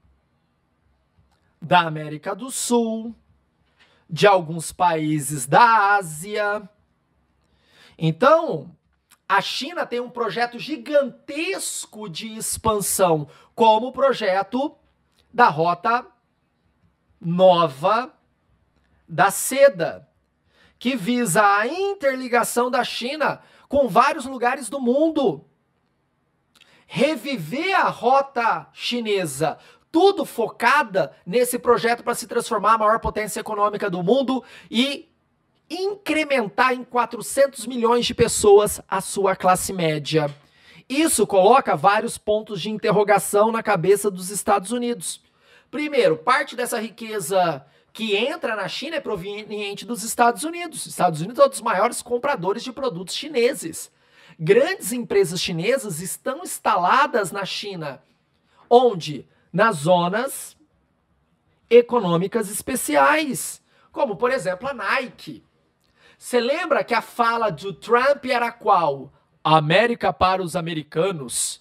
da América do Sul, de alguns países da Ásia. Então, a China tem um projeto gigantesco de expansão, como o projeto da Rota Nova da Seda, que visa a interligação da China com vários lugares do mundo. Reviver a rota chinesa, tudo focada nesse projeto para se transformar a maior potência econômica do mundo e incrementar em quatrocentos milhões de pessoas a sua classe média. Isso coloca vários pontos de interrogação na cabeça dos Estados Unidos. Primeiro, parte dessa riqueza que entra na China é proveniente dos Estados Unidos. Os Estados Unidos é um dos maiores compradores de produtos chineses. Grandes empresas chinesas estão instaladas na China. Onde? Nas zonas econômicas especiais. Como, por exemplo, a Nike. Você lembra que a fala do Trump era qual? América para os americanos.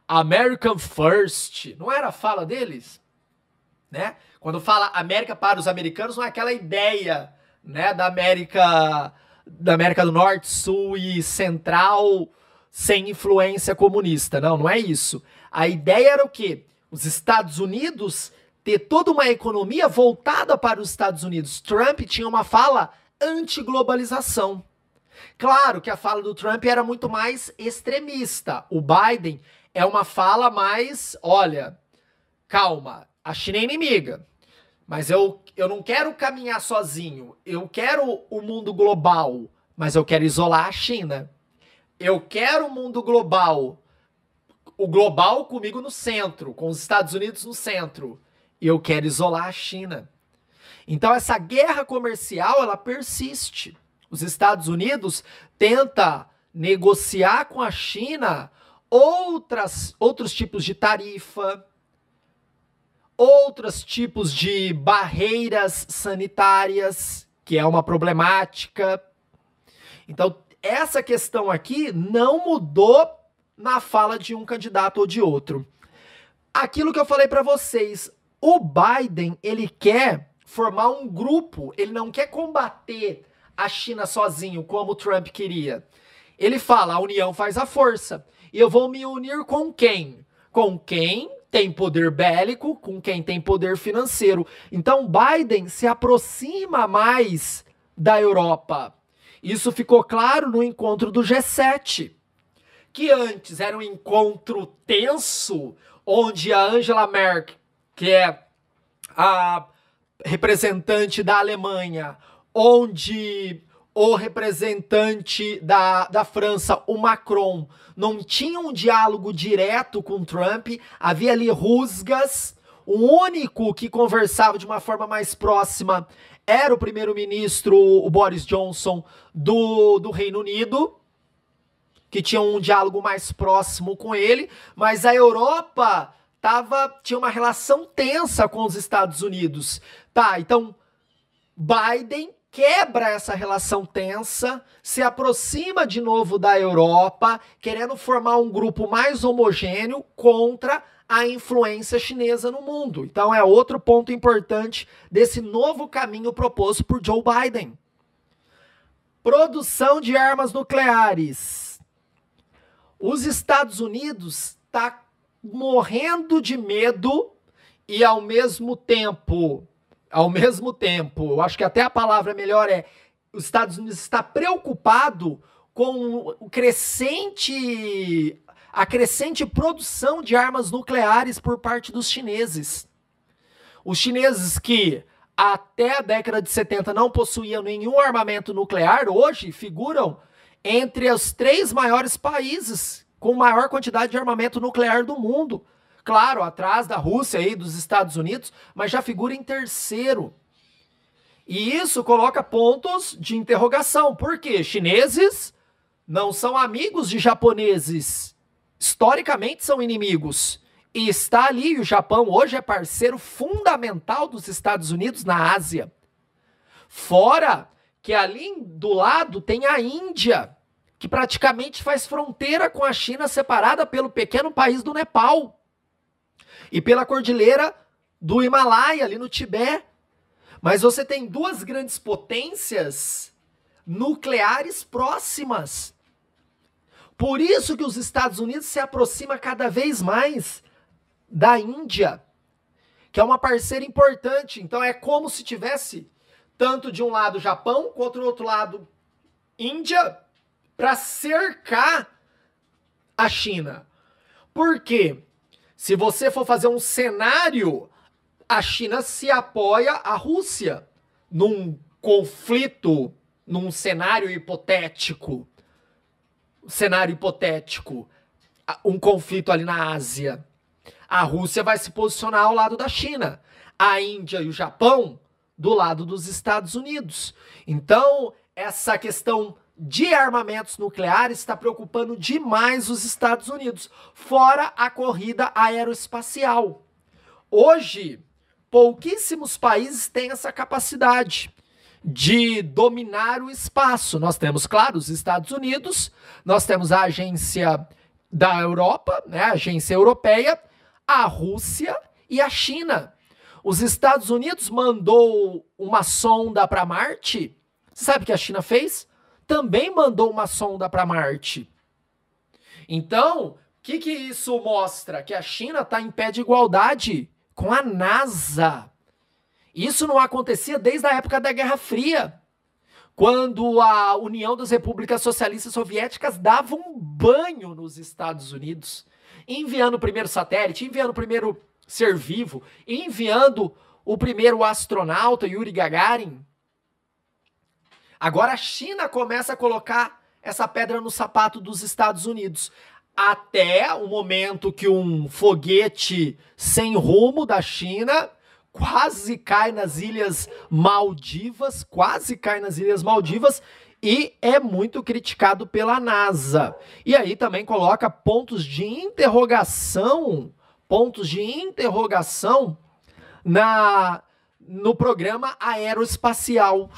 American First. Não era a fala deles? Né? Quando fala América para os americanos, não é aquela ideia, né, da América, da América do Norte, Sul e Central sem influência comunista. Não, não é isso. A ideia era o quê? Os Estados Unidos ter toda uma economia voltada para os Estados Unidos. Trump tinha uma fala anti-globalização. Claro que a fala do Trump era muito mais extremista. O Biden é uma fala mais, olha, calma, a China é inimiga, mas eu, eu não quero caminhar sozinho. Eu quero o mundo global, mas eu quero isolar a China. Eu quero o mundo global, o global comigo no centro, com os Estados Unidos no centro. E eu quero isolar a China. Então essa guerra comercial, ela persiste. Os Estados Unidos tenta negociar com a China outras, outros tipos de tarifa, outros tipos de barreiras sanitárias, que é uma problemática. Então, essa questão aqui não mudou na fala de um candidato ou de outro. Aquilo que eu falei para vocês, o Biden, ele quer formar um grupo, ele não quer combater a China sozinho, como o Trump queria. Ele fala, a união faz a força. E eu vou me unir com quem? Com quem tem poder bélico, com quem tem poder financeiro. Então Biden se aproxima mais da Europa. Isso ficou claro no encontro do G sete, que antes era um encontro tenso, onde a Angela Merkel, que é a representante da Alemanha, onde o representante da, da França, o Macron, não tinha um diálogo direto com Trump, havia ali rusgas. O único que conversava de uma forma mais próxima era o primeiro-ministro, o Boris Johnson, do, do Reino Unido, que tinha um diálogo mais próximo com ele, mas a Europa tava, tinha uma relação tensa com os Estados Unidos. Tá, então Biden quebra essa relação tensa, se aproxima de novo da Europa, querendo formar um grupo mais homogêneo contra a influência chinesa no mundo. Então é outro ponto importante desse novo caminho proposto por Joe Biden. Produção de armas nucleares. Os Estados Unidos tá morrendo de medo e ao mesmo tempo, ao mesmo tempo, eu acho que até a palavra melhor é, os Estados Unidos está preocupado com o crescente, a crescente produção de armas nucleares por parte dos chineses. Os chineses que até a década de setenta não possuíam nenhum armamento nuclear, hoje figuram entre os três maiores países com maior quantidade de armamento nuclear do mundo. Claro, atrás da Rússia e dos Estados Unidos, mas já figura em terceiro. E isso coloca pontos de interrogação. Por quê? Chineses não são amigos de japoneses. Historicamente são inimigos. E está ali, o Japão hoje é parceiro fundamental dos Estados Unidos na Ásia. Fora que ali do lado tem a Índia, que praticamente faz fronteira com a China, separada pelo pequeno país do Nepal e pela cordilheira do Himalaia, ali no Tibete. Mas você tem duas grandes potências nucleares próximas. Por isso que os Estados Unidos se aproxima cada vez mais da Índia, que é uma parceira importante. Então é como se tivesse tanto de um lado Japão, quanto do outro lado Índia, para cercar a China. Por quê? Se você for fazer um cenário, a China se apoia à Rússia num conflito, num cenário hipotético. Cenário hipotético, um conflito ali na Ásia. A Rússia vai se posicionar ao lado da China. A Índia e o Japão do lado dos Estados Unidos. Então, essa questão de armamentos nucleares está preocupando demais os Estados Unidos, fora a corrida aeroespacial. Hoje, pouquíssimos países têm essa capacidade de dominar o espaço. Nós temos, claro, os Estados Unidos, nós temos a agência da Europa, né, a agência europeia, a Rússia e a China. Os Estados Unidos mandou uma sonda para Marte. Sabe o que a China fez? Também mandou uma sonda para Marte. Então, o que, que isso mostra? Que a China está em pé de igualdade com a NASA. Isso não acontecia desde a época da Guerra Fria, quando a União das Repúblicas Socialistas Soviéticas dava um banho nos Estados Unidos, enviando o primeiro satélite, enviando o primeiro ser vivo, enviando o primeiro astronauta, Yuri Gagarin. Agora a China começa a colocar essa pedra no sapato dos Estados Unidos, até o momento que um foguete sem rumo da China quase cai nas Ilhas Maldivas, quase cai nas Ilhas Maldivas, e é muito criticado pela NASA. E aí também coloca pontos de interrogação, pontos de interrogação na, no programa aeroespacial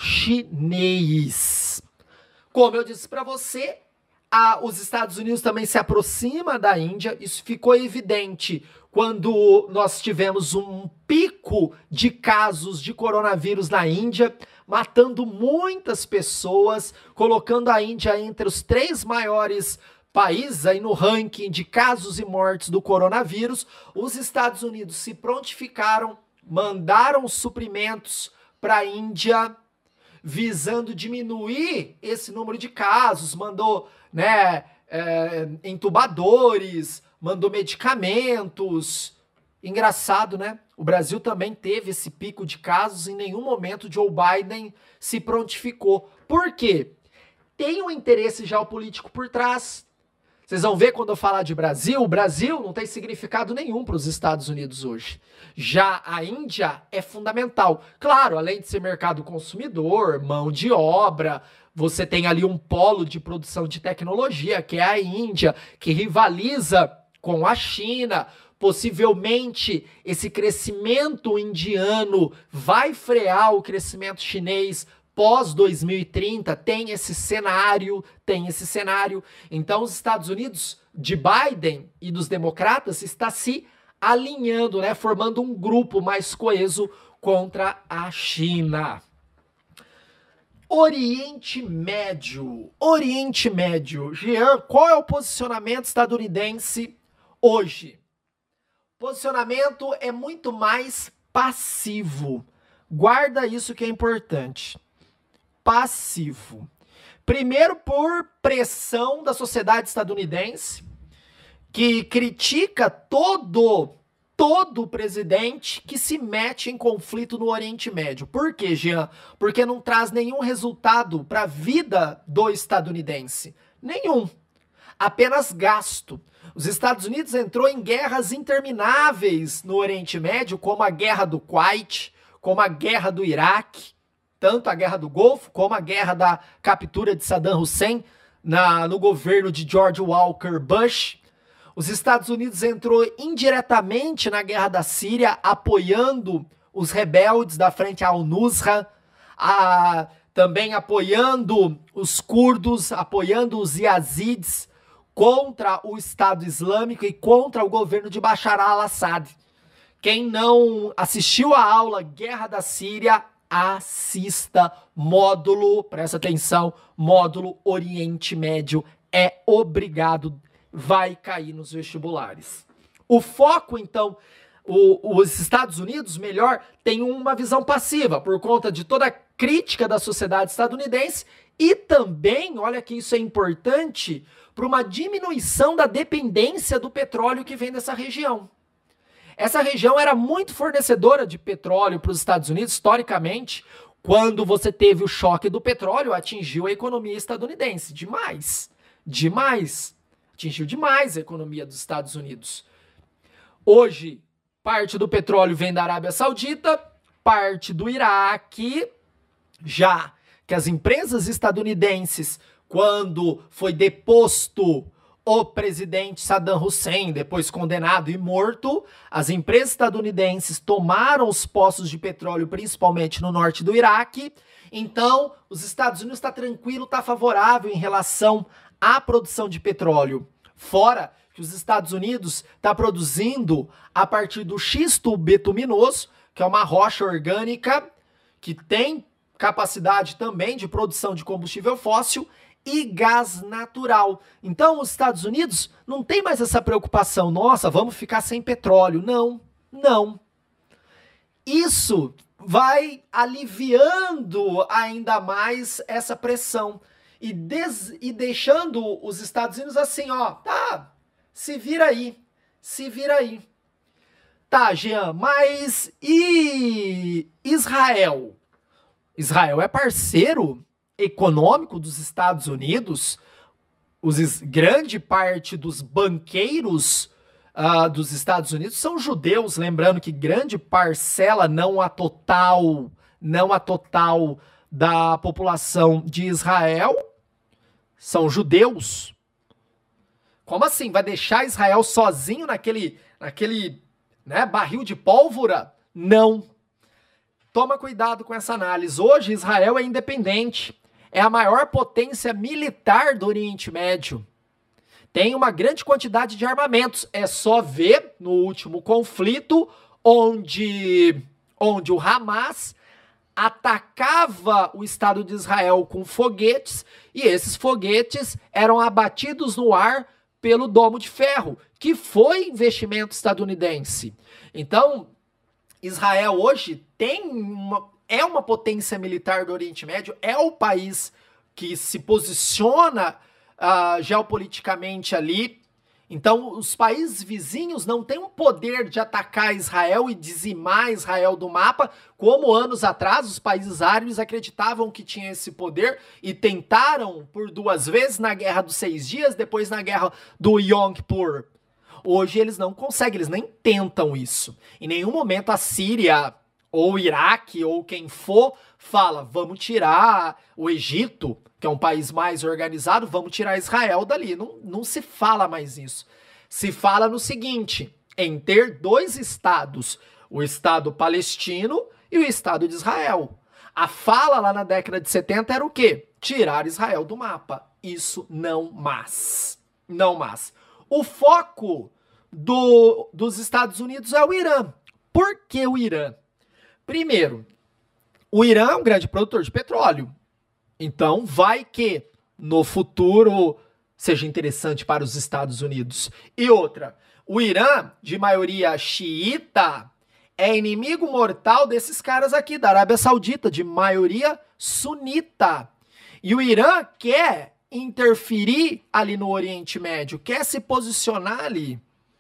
chinês. Como eu disse para você, a, os Estados Unidos também se aproxima da Índia, isso ficou evidente quando nós tivemos um pico de casos de coronavírus na Índia, matando muitas pessoas, colocando a Índia entre os três maiores países aí no ranking de casos e mortes do coronavírus. Os Estados Unidos se prontificaram, mandaram suprimentos para a Índia, visando diminuir esse número de casos, mandou, né, é, entubadores, mandou medicamentos. Engraçado, né? O Brasil também teve esse pico de casos, em nenhum momento Joe Biden se prontificou. Por quê? Tem um interesse geopolítico por trás. Vocês vão ver quando eu falar de Brasil, o Brasil não tem significado nenhum para os Estados Unidos hoje. Já a Índia é fundamental. Claro, além de ser mercado consumidor, mão de obra, você tem ali um polo de produção de tecnologia, que é a Índia, que rivaliza com a China. Possivelmente esse crescimento indiano vai frear o crescimento chinês pós dois mil e trinta, tem esse cenário, tem esse cenário. Então os Estados Unidos de Biden e dos democratas está se alinhando, né, formando um grupo mais coeso contra a China. Oriente Médio, Oriente Médio. Jean, qual é o posicionamento estadunidense hoje? O posicionamento é muito mais passivo. Guarda isso que é importante. Passivo. Primeiro, por pressão da sociedade estadunidense, que critica todo, todo presidente que se mete em conflito no Oriente Médio. Por quê, Jean? Porque não traz nenhum resultado para a vida do estadunidense. Nenhum. Apenas gasto. Os Estados Unidos entrou em guerras intermináveis no Oriente Médio, como a Guerra do Kuwait, como a Guerra do Iraque, tanto a Guerra do Golfo, como a Guerra da captura de Saddam Hussein na, no governo de George Walker Bush. Os Estados Unidos entrou indiretamente na Guerra da Síria, apoiando os rebeldes da Frente al-Nusra, a, também apoiando os curdos, apoiando os yazidis, contra o Estado Islâmico e contra o governo de Bashar al-Assad. Quem não assistiu a aula Guerra da Síria, assista módulo, presta atenção, módulo Oriente Médio, é obrigado, vai cair nos vestibulares. O foco, então, o, os Estados Unidos, melhor, tem uma visão passiva, por conta de toda a crítica da sociedade estadunidense e também, olha que isso é importante, para uma diminuição da dependência do petróleo que vem dessa região. Essa região era muito fornecedora de petróleo para os Estados Unidos, historicamente. Quando você teve o choque do petróleo, atingiu a economia estadunidense. Demais, demais. Atingiu demais a economia dos Estados Unidos. Hoje, parte do petróleo vem da Arábia Saudita, parte do Iraque, já que as empresas estadunidenses, quando foi deposto o presidente Saddam Hussein, depois condenado e morto, as empresas estadunidenses tomaram os poços de petróleo, principalmente no norte do Iraque. Então, os Estados Unidos está tranquilo, está favorável em relação à produção de petróleo. Fora que os Estados Unidos está produzindo a partir do xisto bituminoso, que é uma rocha orgânica que tem capacidade também de produção de combustível fóssil e gás natural. Então, os Estados Unidos não tem mais essa preocupação, nossa, vamos ficar sem petróleo. Não, não. Isso vai aliviando ainda mais essa pressão e, des, e deixando os Estados Unidos assim, ó, tá, se vira aí, se vira aí. Tá, Jean, mas e Israel? Israel é parceiro econômico dos Estados Unidos? Os, grande parte dos banqueiros uh, dos Estados Unidos são judeus, lembrando que grande parcela, não a total, não a total da população de Israel, são judeus. Como assim? Vai deixar Israel sozinho naquele, naquele né, barril de pólvora? Não. Toma cuidado com essa análise. Hoje Israel é independente. É a maior potência militar do Oriente Médio. Tem uma grande quantidade de armamentos. É só ver no último conflito, onde, onde o Hamas atacava o Estado de Israel com foguetes, e esses foguetes eram abatidos no ar pelo Domo de Ferro, que foi investimento estadunidense. Então, Israel hoje tem uma, é uma potência militar do Oriente Médio, é o país que se posiciona uh, geopoliticamente ali. Então, os países vizinhos não têm um poder de atacar Israel e dizimar Israel do mapa, como anos atrás os países árabes acreditavam que tinham esse poder e tentaram por duas vezes na Guerra dos Seis Dias, depois na Guerra do Yom Kippur. Hoje eles não conseguem, eles nem tentam isso. Em nenhum momento a Síria ou o Iraque ou quem for fala, vamos tirar o Egito, que é um país mais organizado, vamos tirar Israel dali. Não, não se fala mais isso. Se fala no seguinte, em ter dois estados, o Estado palestino e o Estado de Israel. A fala lá na década de setenta era o quê? Tirar Israel do mapa. Isso não mais. Não mais. O foco do, dos Estados Unidos é o Irã. Por que o Irã? Primeiro, o Irã é um grande produtor de petróleo. Então, vai que no futuro seja interessante para os Estados Unidos. E outra, o Irã, de maioria xiita, é inimigo mortal desses caras aqui, da Arábia Saudita, de maioria sunita. E o Irã quer interferir ali no Oriente Médio, quer se posicionar ali,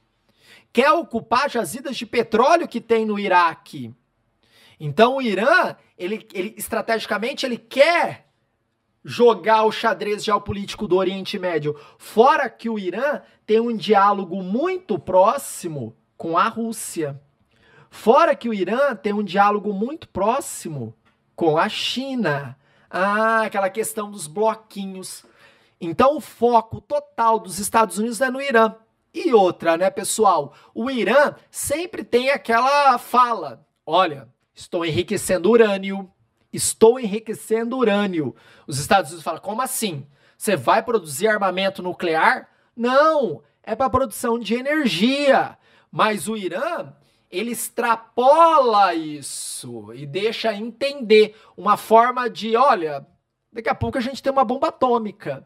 quer ocupar jazidas de petróleo que tem no Iraque. Então o Irã, ele, ele estrategicamente, ele quer jogar o xadrez geopolítico do Oriente Médio. Fora que o Irã tem um diálogo muito próximo com a Rússia. Fora que o Irã tem um diálogo muito próximo com a China. Ah, aquela questão dos bloquinhos. Então o foco total dos Estados Unidos é no Irã. E outra, né, pessoal? O Irã sempre tem aquela fala, olha, estou enriquecendo urânio, estou enriquecendo urânio. Os Estados Unidos falam, como assim? Você vai produzir armamento nuclear? Não, é para produção de energia. Mas o Irã, ele extrapola isso e deixa entender uma forma de, olha, daqui a pouco a gente tem uma bomba atômica.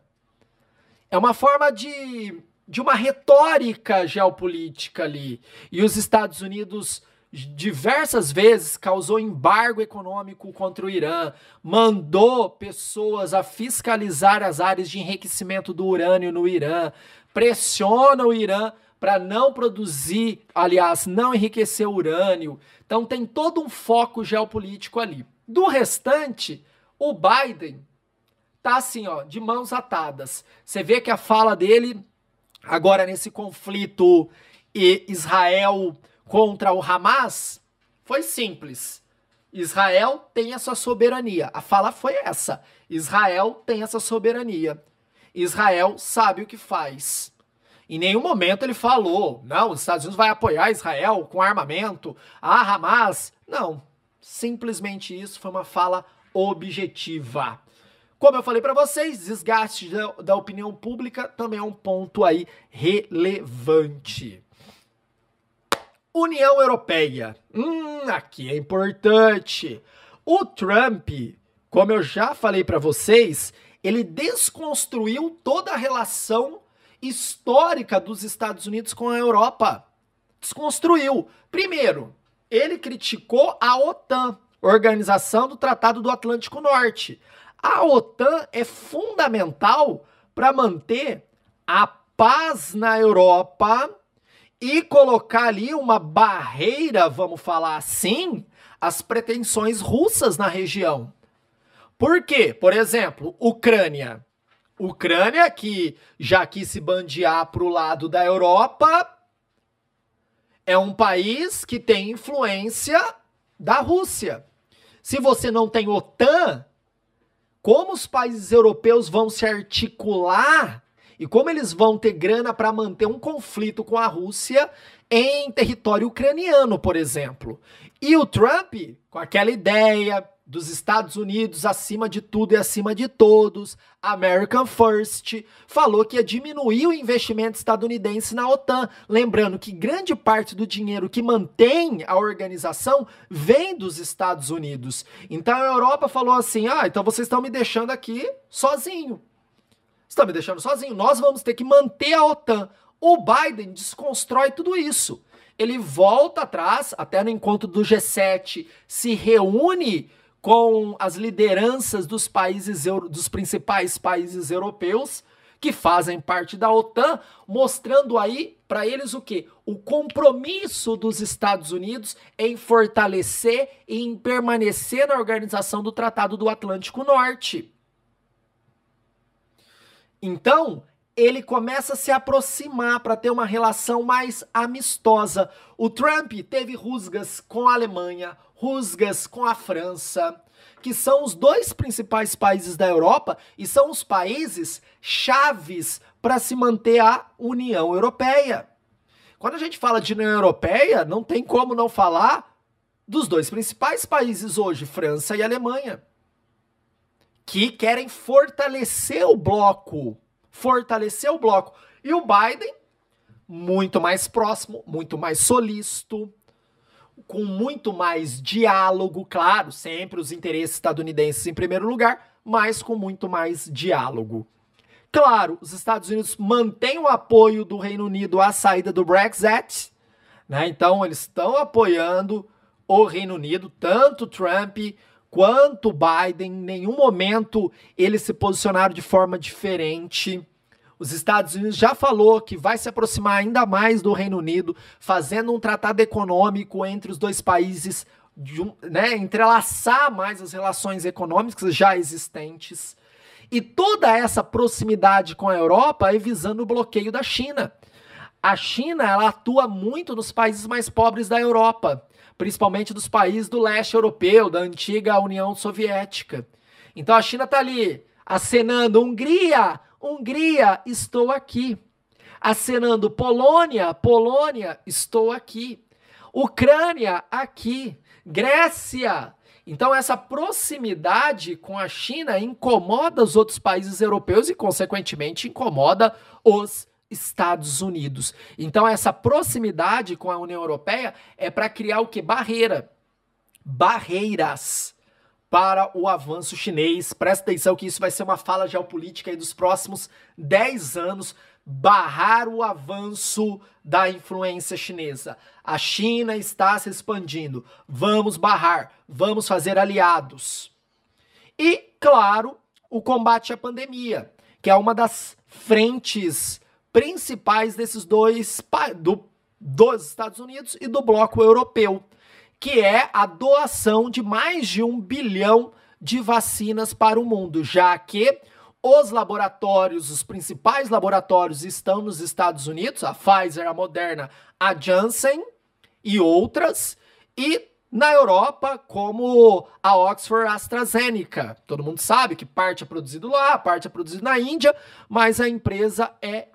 É uma forma de, de uma retórica geopolítica ali. E os Estados Unidos diversas vezes causou embargo econômico contra o Irã, mandou pessoas a fiscalizar as áreas de enriquecimento do urânio no Irã, pressiona o Irã para não produzir, aliás, não enriquecer urânio. Então tem todo um foco geopolítico ali. Do restante, o Biden tá assim, ó, de mãos atadas. Você vê que a fala dele, agora nesse conflito Israel contra o Hamas, foi simples. Israel tem a sua soberania. A fala foi essa. Israel tem essa soberania. Israel sabe o que faz. Em nenhum momento ele falou, não, os Estados Unidos vai apoiar Israel com armamento, a Hamas. Não, simplesmente isso foi uma fala objetiva. Como eu falei para vocês, desgaste da, da opinião pública também é um ponto aí relevante. União Europeia. Hum, aqui é importante. O Trump, como eu já falei para vocês, ele desconstruiu toda a relação histórica dos Estados Unidos com a Europa. Desconstruiu. Primeiro, ele criticou a OTAN, Organização do Tratado do Atlântico Norte. A OTAN é fundamental para manter a paz na Europa e colocar ali uma barreira, vamos falar assim, às pretensões russas na região. Por quê? Por exemplo, Ucrânia. Ucrânia, que já quis se bandear para o lado da Europa, é um país que tem influência da Rússia. Se você não tem OTAN, como os países europeus vão se articular e como eles vão ter grana para manter um conflito com a Rússia em território ucraniano, por exemplo? E o Trump, com aquela ideia dos Estados Unidos acima de tudo e acima de todos, American First, falou que ia diminuir o investimento estadunidense na OTAN. Lembrando que grande parte do dinheiro que mantém a organização vem dos Estados Unidos. Então a Europa falou assim, ah, então vocês estão me deixando aqui sozinho. Estão me deixando sozinho, nós vamos ter que manter a OTAN. O Biden desconstrói tudo isso. Ele volta atrás, até no encontro do G sete, se reúne com as lideranças dos países, dos principais países europeus que fazem parte da OTAN, mostrando aí para eles o quê? O compromisso dos Estados Unidos em fortalecer e em permanecer na organização do Tratado do Atlântico Norte. Então, ele começa a se aproximar para ter uma relação mais amistosa. O Trump teve rusgas com a Alemanha, rusgas com a França, que são os dois principais países da Europa e são os países chaves para se manter a União Europeia. Quando a gente fala de União Europeia, não tem como não falar dos dois principais países hoje, França e Alemanha, que querem fortalecer o bloco, fortalecer o bloco. E o Biden, muito mais próximo, muito mais solícito, com muito mais diálogo, claro, sempre os interesses estadunidenses em primeiro lugar, mas com muito mais diálogo. Claro, os Estados Unidos mantêm o apoio do Reino Unido à saída do Brexit, né? Então eles estão apoiando o Reino Unido, tanto Trump quanto Biden, em nenhum momento eles se posicionaram de forma diferente. Os Estados Unidos já falou que vai se aproximar ainda mais do Reino Unido, fazendo um tratado econômico entre os dois países, né, entrelaçar mais as relações econômicas já existentes. E toda essa proximidade com a Europa é visando o bloqueio da China. A China, ela atua muito nos países mais pobres da Europa, principalmente dos países do leste europeu, da antiga União Soviética. Então a China está ali acenando Hungria, Hungria, estou aqui. Acenando Polônia, Polônia, estou aqui. Ucrânia, aqui. Grécia. Então essa proximidade com a China incomoda os outros países europeus e, consequentemente, incomoda os Estados Unidos. Então essa proximidade com a União Europeia é para criar o quê? Barreira. Barreiras para o avanço chinês. Presta atenção que isso vai ser uma fala geopolítica aí dos próximos dez anos, barrar o avanço da influência chinesa. A China está se expandindo. Vamos barrar, vamos fazer aliados. E, claro, o combate à pandemia, que é uma das frentes principais desses dois, do, dos Estados Unidos e do bloco europeu, que é a doação de mais de um bilhão de vacinas para o mundo, já que os laboratórios, os principais laboratórios estão nos Estados Unidos, a Pfizer, a Moderna, a Janssen e outras, e na Europa, como a Oxford AstraZeneca. Todo mundo sabe que parte é produzido lá, parte é produzido na Índia, mas a empresa é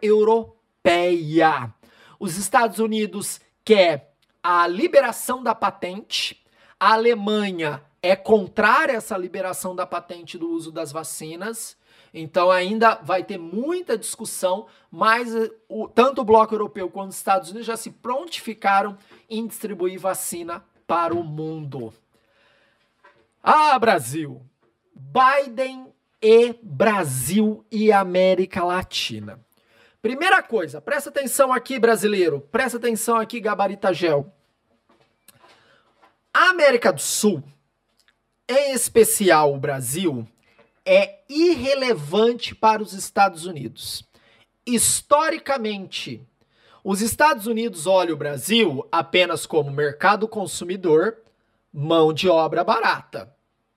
europeia. Os Estados Unidos quer a liberação da patente, a Alemanha é contrária a essa liberação da patente do uso das vacinas. Então ainda vai ter muita discussão, mas o, tanto o Bloco Europeu quanto os Estados Unidos já se prontificaram em distribuir vacina para o mundo. Ah, Brasil! Biden e Brasil e América Latina. Primeira coisa, presta atenção aqui, brasileiro. Presta atenção aqui, Gabarita Gel. A América do Sul, em especial o Brasil, é irrelevante para os Estados Unidos. Historicamente, os Estados Unidos olham o Brasil apenas como mercado consumidor, mão de obra barata.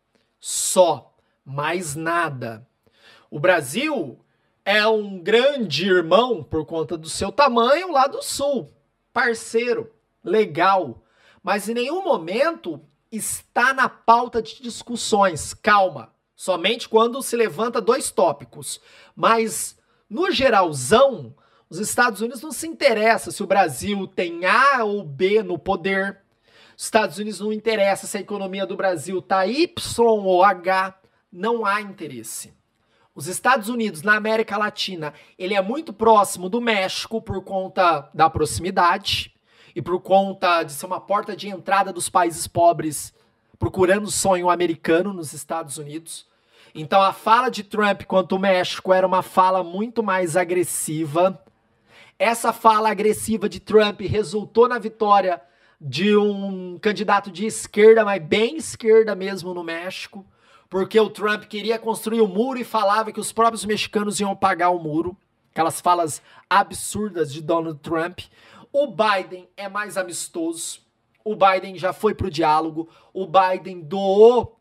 Só, mais nada. O Brasil é um grande irmão por conta do seu tamanho lá do Sul. Parceiro, legal. Mas em nenhum momento está na pauta de discussões. Calma. Somente quando se levanta dois tópicos. Mas, no geralzão, os Estados Unidos não se interessa se o Brasil tem A ou B no poder. Os Estados Unidos não interessa se a economia do Brasil está Y ou H. Não há interesse. Os Estados Unidos, na América Latina, ele é muito próximo do México por conta da proximidade e por conta de ser uma porta de entrada dos países pobres procurando o sonho americano nos Estados Unidos. Então a fala de Trump quanto ao México era uma fala muito mais agressiva. Essa fala agressiva de Trump resultou na vitória de um candidato de esquerda, mas bem esquerda mesmo no México, porque o Trump queria construir o muro e falava que os próprios mexicanos iam pagar o muro. Aquelas falas absurdas de Donald Trump. O Biden é mais amistoso. O Biden já foi pro diálogo. O Biden doou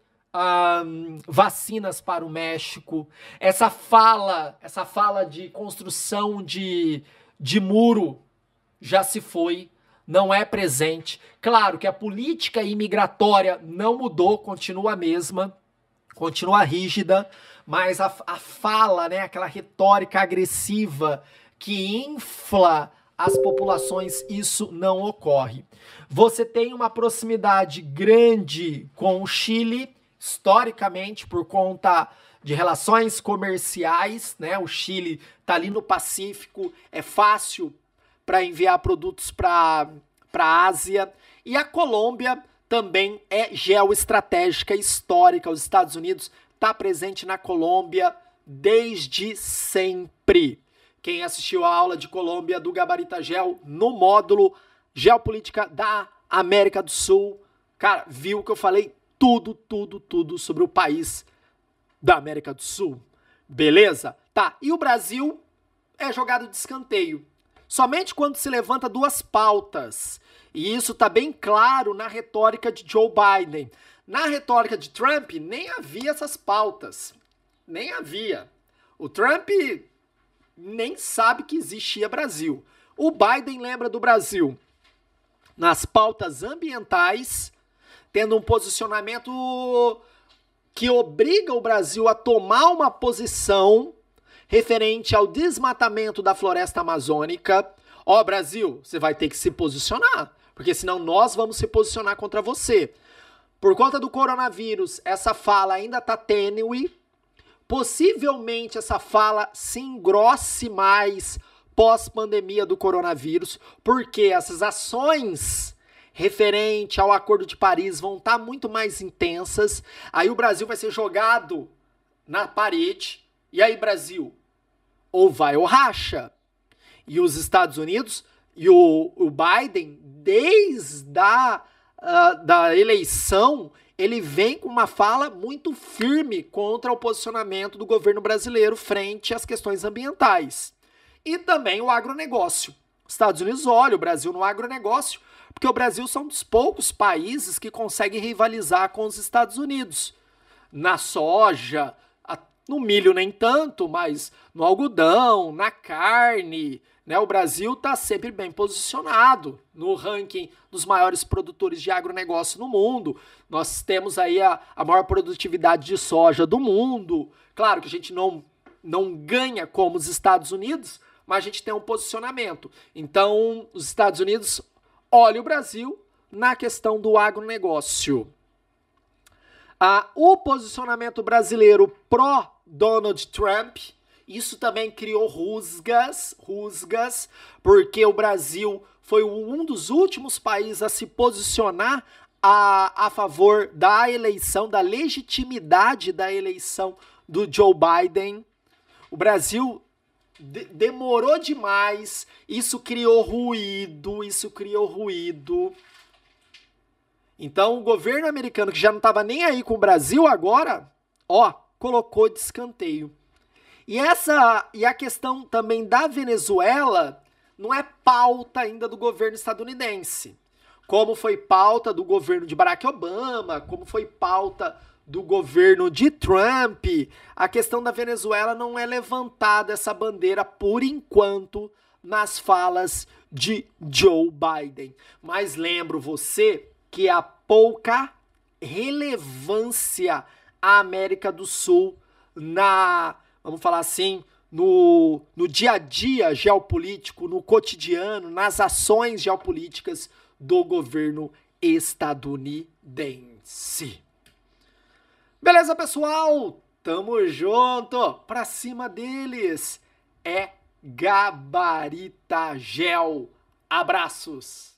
um, vacinas para o México. Essa fala, essa fala de construção de, de muro já se foi. Não é presente. Claro que a política imigratória não mudou, continua a mesma. Continua rígida, mas a, a fala, né, aquela retórica agressiva que infla as populações, isso não ocorre. Você tem uma proximidade grande com o Chile, historicamente, por conta de relações comerciais, né? O Chile está ali no Pacífico, é fácil para enviar produtos para a Ásia. E a Colômbia também é geoestratégica histórica. Os Estados Unidos está presente na Colômbia desde sempre. Quem assistiu a aula de Colômbia do Gabarita Gel no módulo Geopolítica da América do Sul, cara, viu que eu falei tudo, tudo, tudo sobre o país da América do Sul. Beleza? Tá, e o Brasil é jogado de escanteio. Somente quando se levanta duas pautas. E isso está bem claro na retórica de Joe Biden. Na retórica de Trump, nem havia essas pautas. Nem havia. O Trump nem sabe que existia Brasil. O Biden lembra do Brasil nas pautas ambientais, tendo um posicionamento que obriga o Brasil a tomar uma posição referente ao desmatamento da floresta amazônica. Ó, Brasil, você vai ter que se posicionar, porque senão nós vamos se posicionar contra você. Por conta do coronavírus, essa fala ainda está tênue. Possivelmente essa fala se engrosse mais pós-pandemia do coronavírus, porque essas ações referente ao Acordo de Paris vão estar muito mais intensas. Aí o Brasil vai ser jogado na parede. E aí, Brasil, ou vai ou racha. E os Estados Unidos e o, o Biden, desde a uh, da eleição, ele vem com uma fala muito firme contra o posicionamento do governo brasileiro frente às questões ambientais. E também o agronegócio. Os Estados Unidos olham o Brasil no agronegócio, porque o Brasil são um dos poucos países que conseguem rivalizar com os Estados Unidos. Na soja, no milho nem tanto, mas no algodão, na carne, né? O Brasil está sempre bem posicionado no ranking dos maiores produtores de agronegócio no mundo. Nós temos aí a, a maior produtividade de soja do mundo. Claro que a gente não, não ganha como os Estados Unidos, mas a gente tem um posicionamento. Então, os Estados Unidos olham o Brasil na questão do agronegócio. Ah, o posicionamento brasileiro pró-Donald Trump, isso também criou rusgas, rusgas, porque o Brasil foi um dos últimos países a se posicionar a, a favor da eleição, da legitimidade da eleição do Joe Biden. O Brasil de- demorou demais, isso criou ruído, isso criou ruído. Então, o governo americano, que já não estava nem aí com o Brasil agora, ó, colocou de escanteio. E essa e a questão também da Venezuela não é pauta ainda do governo estadunidense. Como foi pauta do governo de Barack Obama, como foi pauta do governo de Trump, a questão da Venezuela não é levantada essa bandeira por enquanto nas falas de Joe Biden. Mas lembro você que há pouca relevância à América do Sul na, vamos falar assim, no, no dia a dia geopolítico, no cotidiano, nas ações geopolíticas do governo estadunidense. Beleza, pessoal? Tamo junto! Pra cima deles! É Gabarita Gel. Abraços!